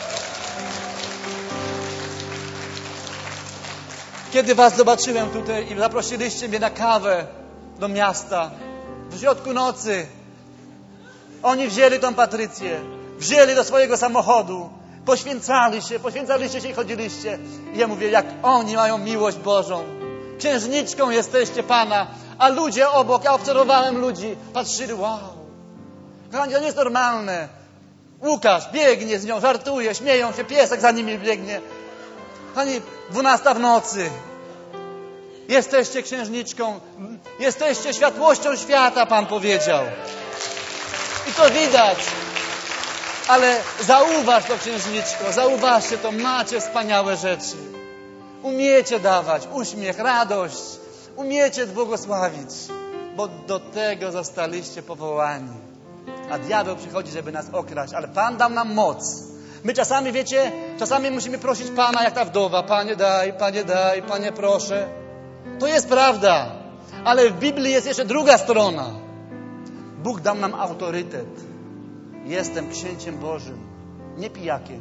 kiedy was zobaczyłem tutaj i zaprosiliście mnie na kawę do miasta, w środku nocy, oni wzięli tą Patrycję, wzięli do swojego samochodu, poświęcali się, poświęcaliście się i chodziliście. I ja mówię, jak oni mają miłość Bożą. Księżniczką jesteście Pana, a ludzie obok, ja obserwowałem ludzi, patrzyli, wow. Kochani, to nie jest normalne. Łukasz biegnie z nią, żartuje, śmieją się, piesek za nimi biegnie. Kochani, dwunasta w nocy. Jesteście księżniczką, jesteście światłością świata, Pan powiedział. I to widać. Ale zauważ to, księżniczko, zauważcie to, macie wspaniałe rzeczy. Umiecie dawać uśmiech, radość. Umiecie błogosławić, bo do tego zostaliście powołani. A diabeł przychodzi, żeby nas okraść, ale Pan dał nam moc. My czasami, wiecie, czasami musimy prosić Pana, jak ta wdowa. Panie daj, Panie daj, Panie proszę. To jest prawda. Ale w Biblii jest jeszcze druga strona. Bóg dał nam autorytet. Jestem księciem Bożym, nie pijakiem,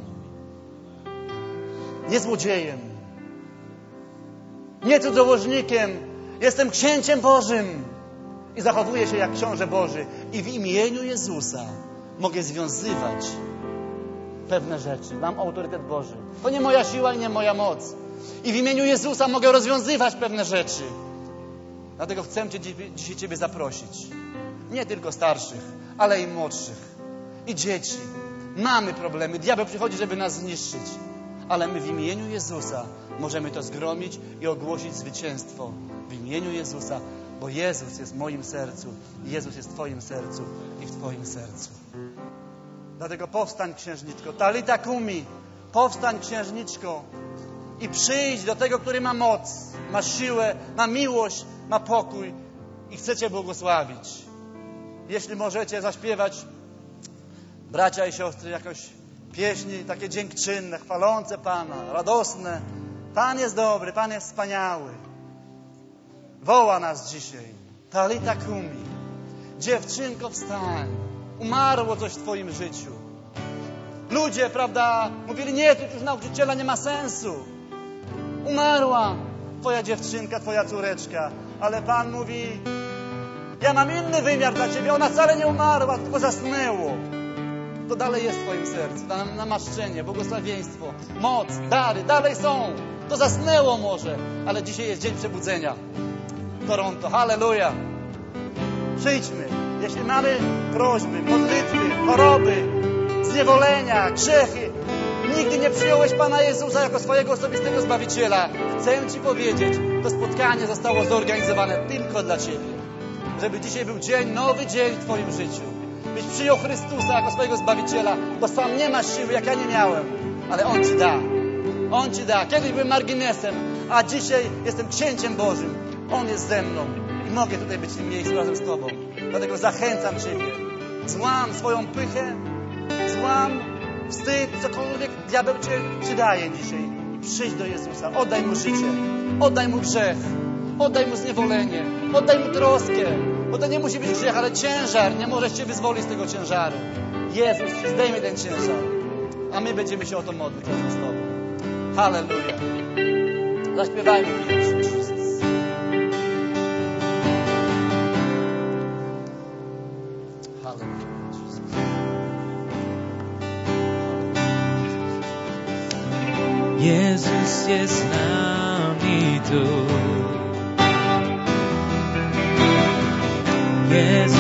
nie złodziejem, nie cudzołożnikiem. Jestem księciem Bożym i zachowuję się jak książę Boży. I w imieniu Jezusa mogę związywać pewne rzeczy. Mam autorytet Boży. To nie moja siła i nie moja moc. I w imieniu Jezusa mogę rozwiązywać pewne rzeczy. Dlatego chcę Cię dzisiaj Ciebie zaprosić. Nie tylko starszych, ale i młodszych. I dzieci. Mamy problemy. Diabeł przychodzi, żeby nas zniszczyć. Ale my w imieniu Jezusa możemy to zgromić i ogłosić zwycięstwo. W imieniu Jezusa. Bo Jezus jest w moim sercu. Jezus jest w Twoim sercu i w Twoim sercu. Dlatego powstań, księżniczko. Talita kumi. Powstań, księżniczko. I przyjdź do tego, który ma moc, ma siłę, ma miłość, ma pokój i chce Cię błogosławić. Jeśli możecie zaśpiewać, bracia i siostry, jakoś pieśni takie dziękczynne, chwalące Pana, radosne. Pan jest dobry, Pan jest wspaniały. Woła nas dzisiaj. Talita kumi. Dziewczynko, wstań. Umarło coś w Twoim życiu. Ludzie, prawda, mówili, nie, tu już nauczyciela nie ma sensu. Umarła Twoja dziewczynka, Twoja córeczka. Ale Pan mówi, ja mam inny wymiar dla Ciebie. Ona wcale nie umarła, tylko zasnęło. To dalej jest w Twoim sercu. To namaszczenie, błogosławieństwo, moc, dary, dalej są. To zasnęło może, ale dzisiaj jest dzień przebudzenia. Toronto, halleluja. Przyjdźmy. Jeśli mamy prośby, modlitwy, choroby, zniewolenia, grzechy, nigdy nie przyjąłeś Pana Jezusa jako swojego osobistego Zbawiciela, chcę Ci powiedzieć, to spotkanie zostało zorganizowane tylko dla Ciebie. Żeby dzisiaj był dzień, nowy dzień w Twoim życiu. Byś przyjął Chrystusa jako swojego Zbawiciela, bo sam nie masz siły, jak ja nie miałem, ale On Ci da. On Ci da. Kiedyś byłem marginesem, a dzisiaj jestem księciem Bożym. On jest ze mną i mogę tutaj być w tym miejscu razem z Tobą. Dlatego zachęcam Ciebie. Złam swoją pychę, złam wstyd, cokolwiek diabeł Cię przydaje dzisiaj. Przyjdź do Jezusa, oddaj Mu życie, oddaj Mu grzech, oddaj Mu zniewolenie, oddaj Mu troskę. Bo to nie musi być grzech, ale ciężar. Nie możesz Cię wyzwolić z tego ciężaru. Jezus zdejmie ten ciężar, a my będziemy się o to modlić razem z Tobą. Halleluja. Zaśpiewajmy pierwszy. Jezus jest z nami tu. Jezus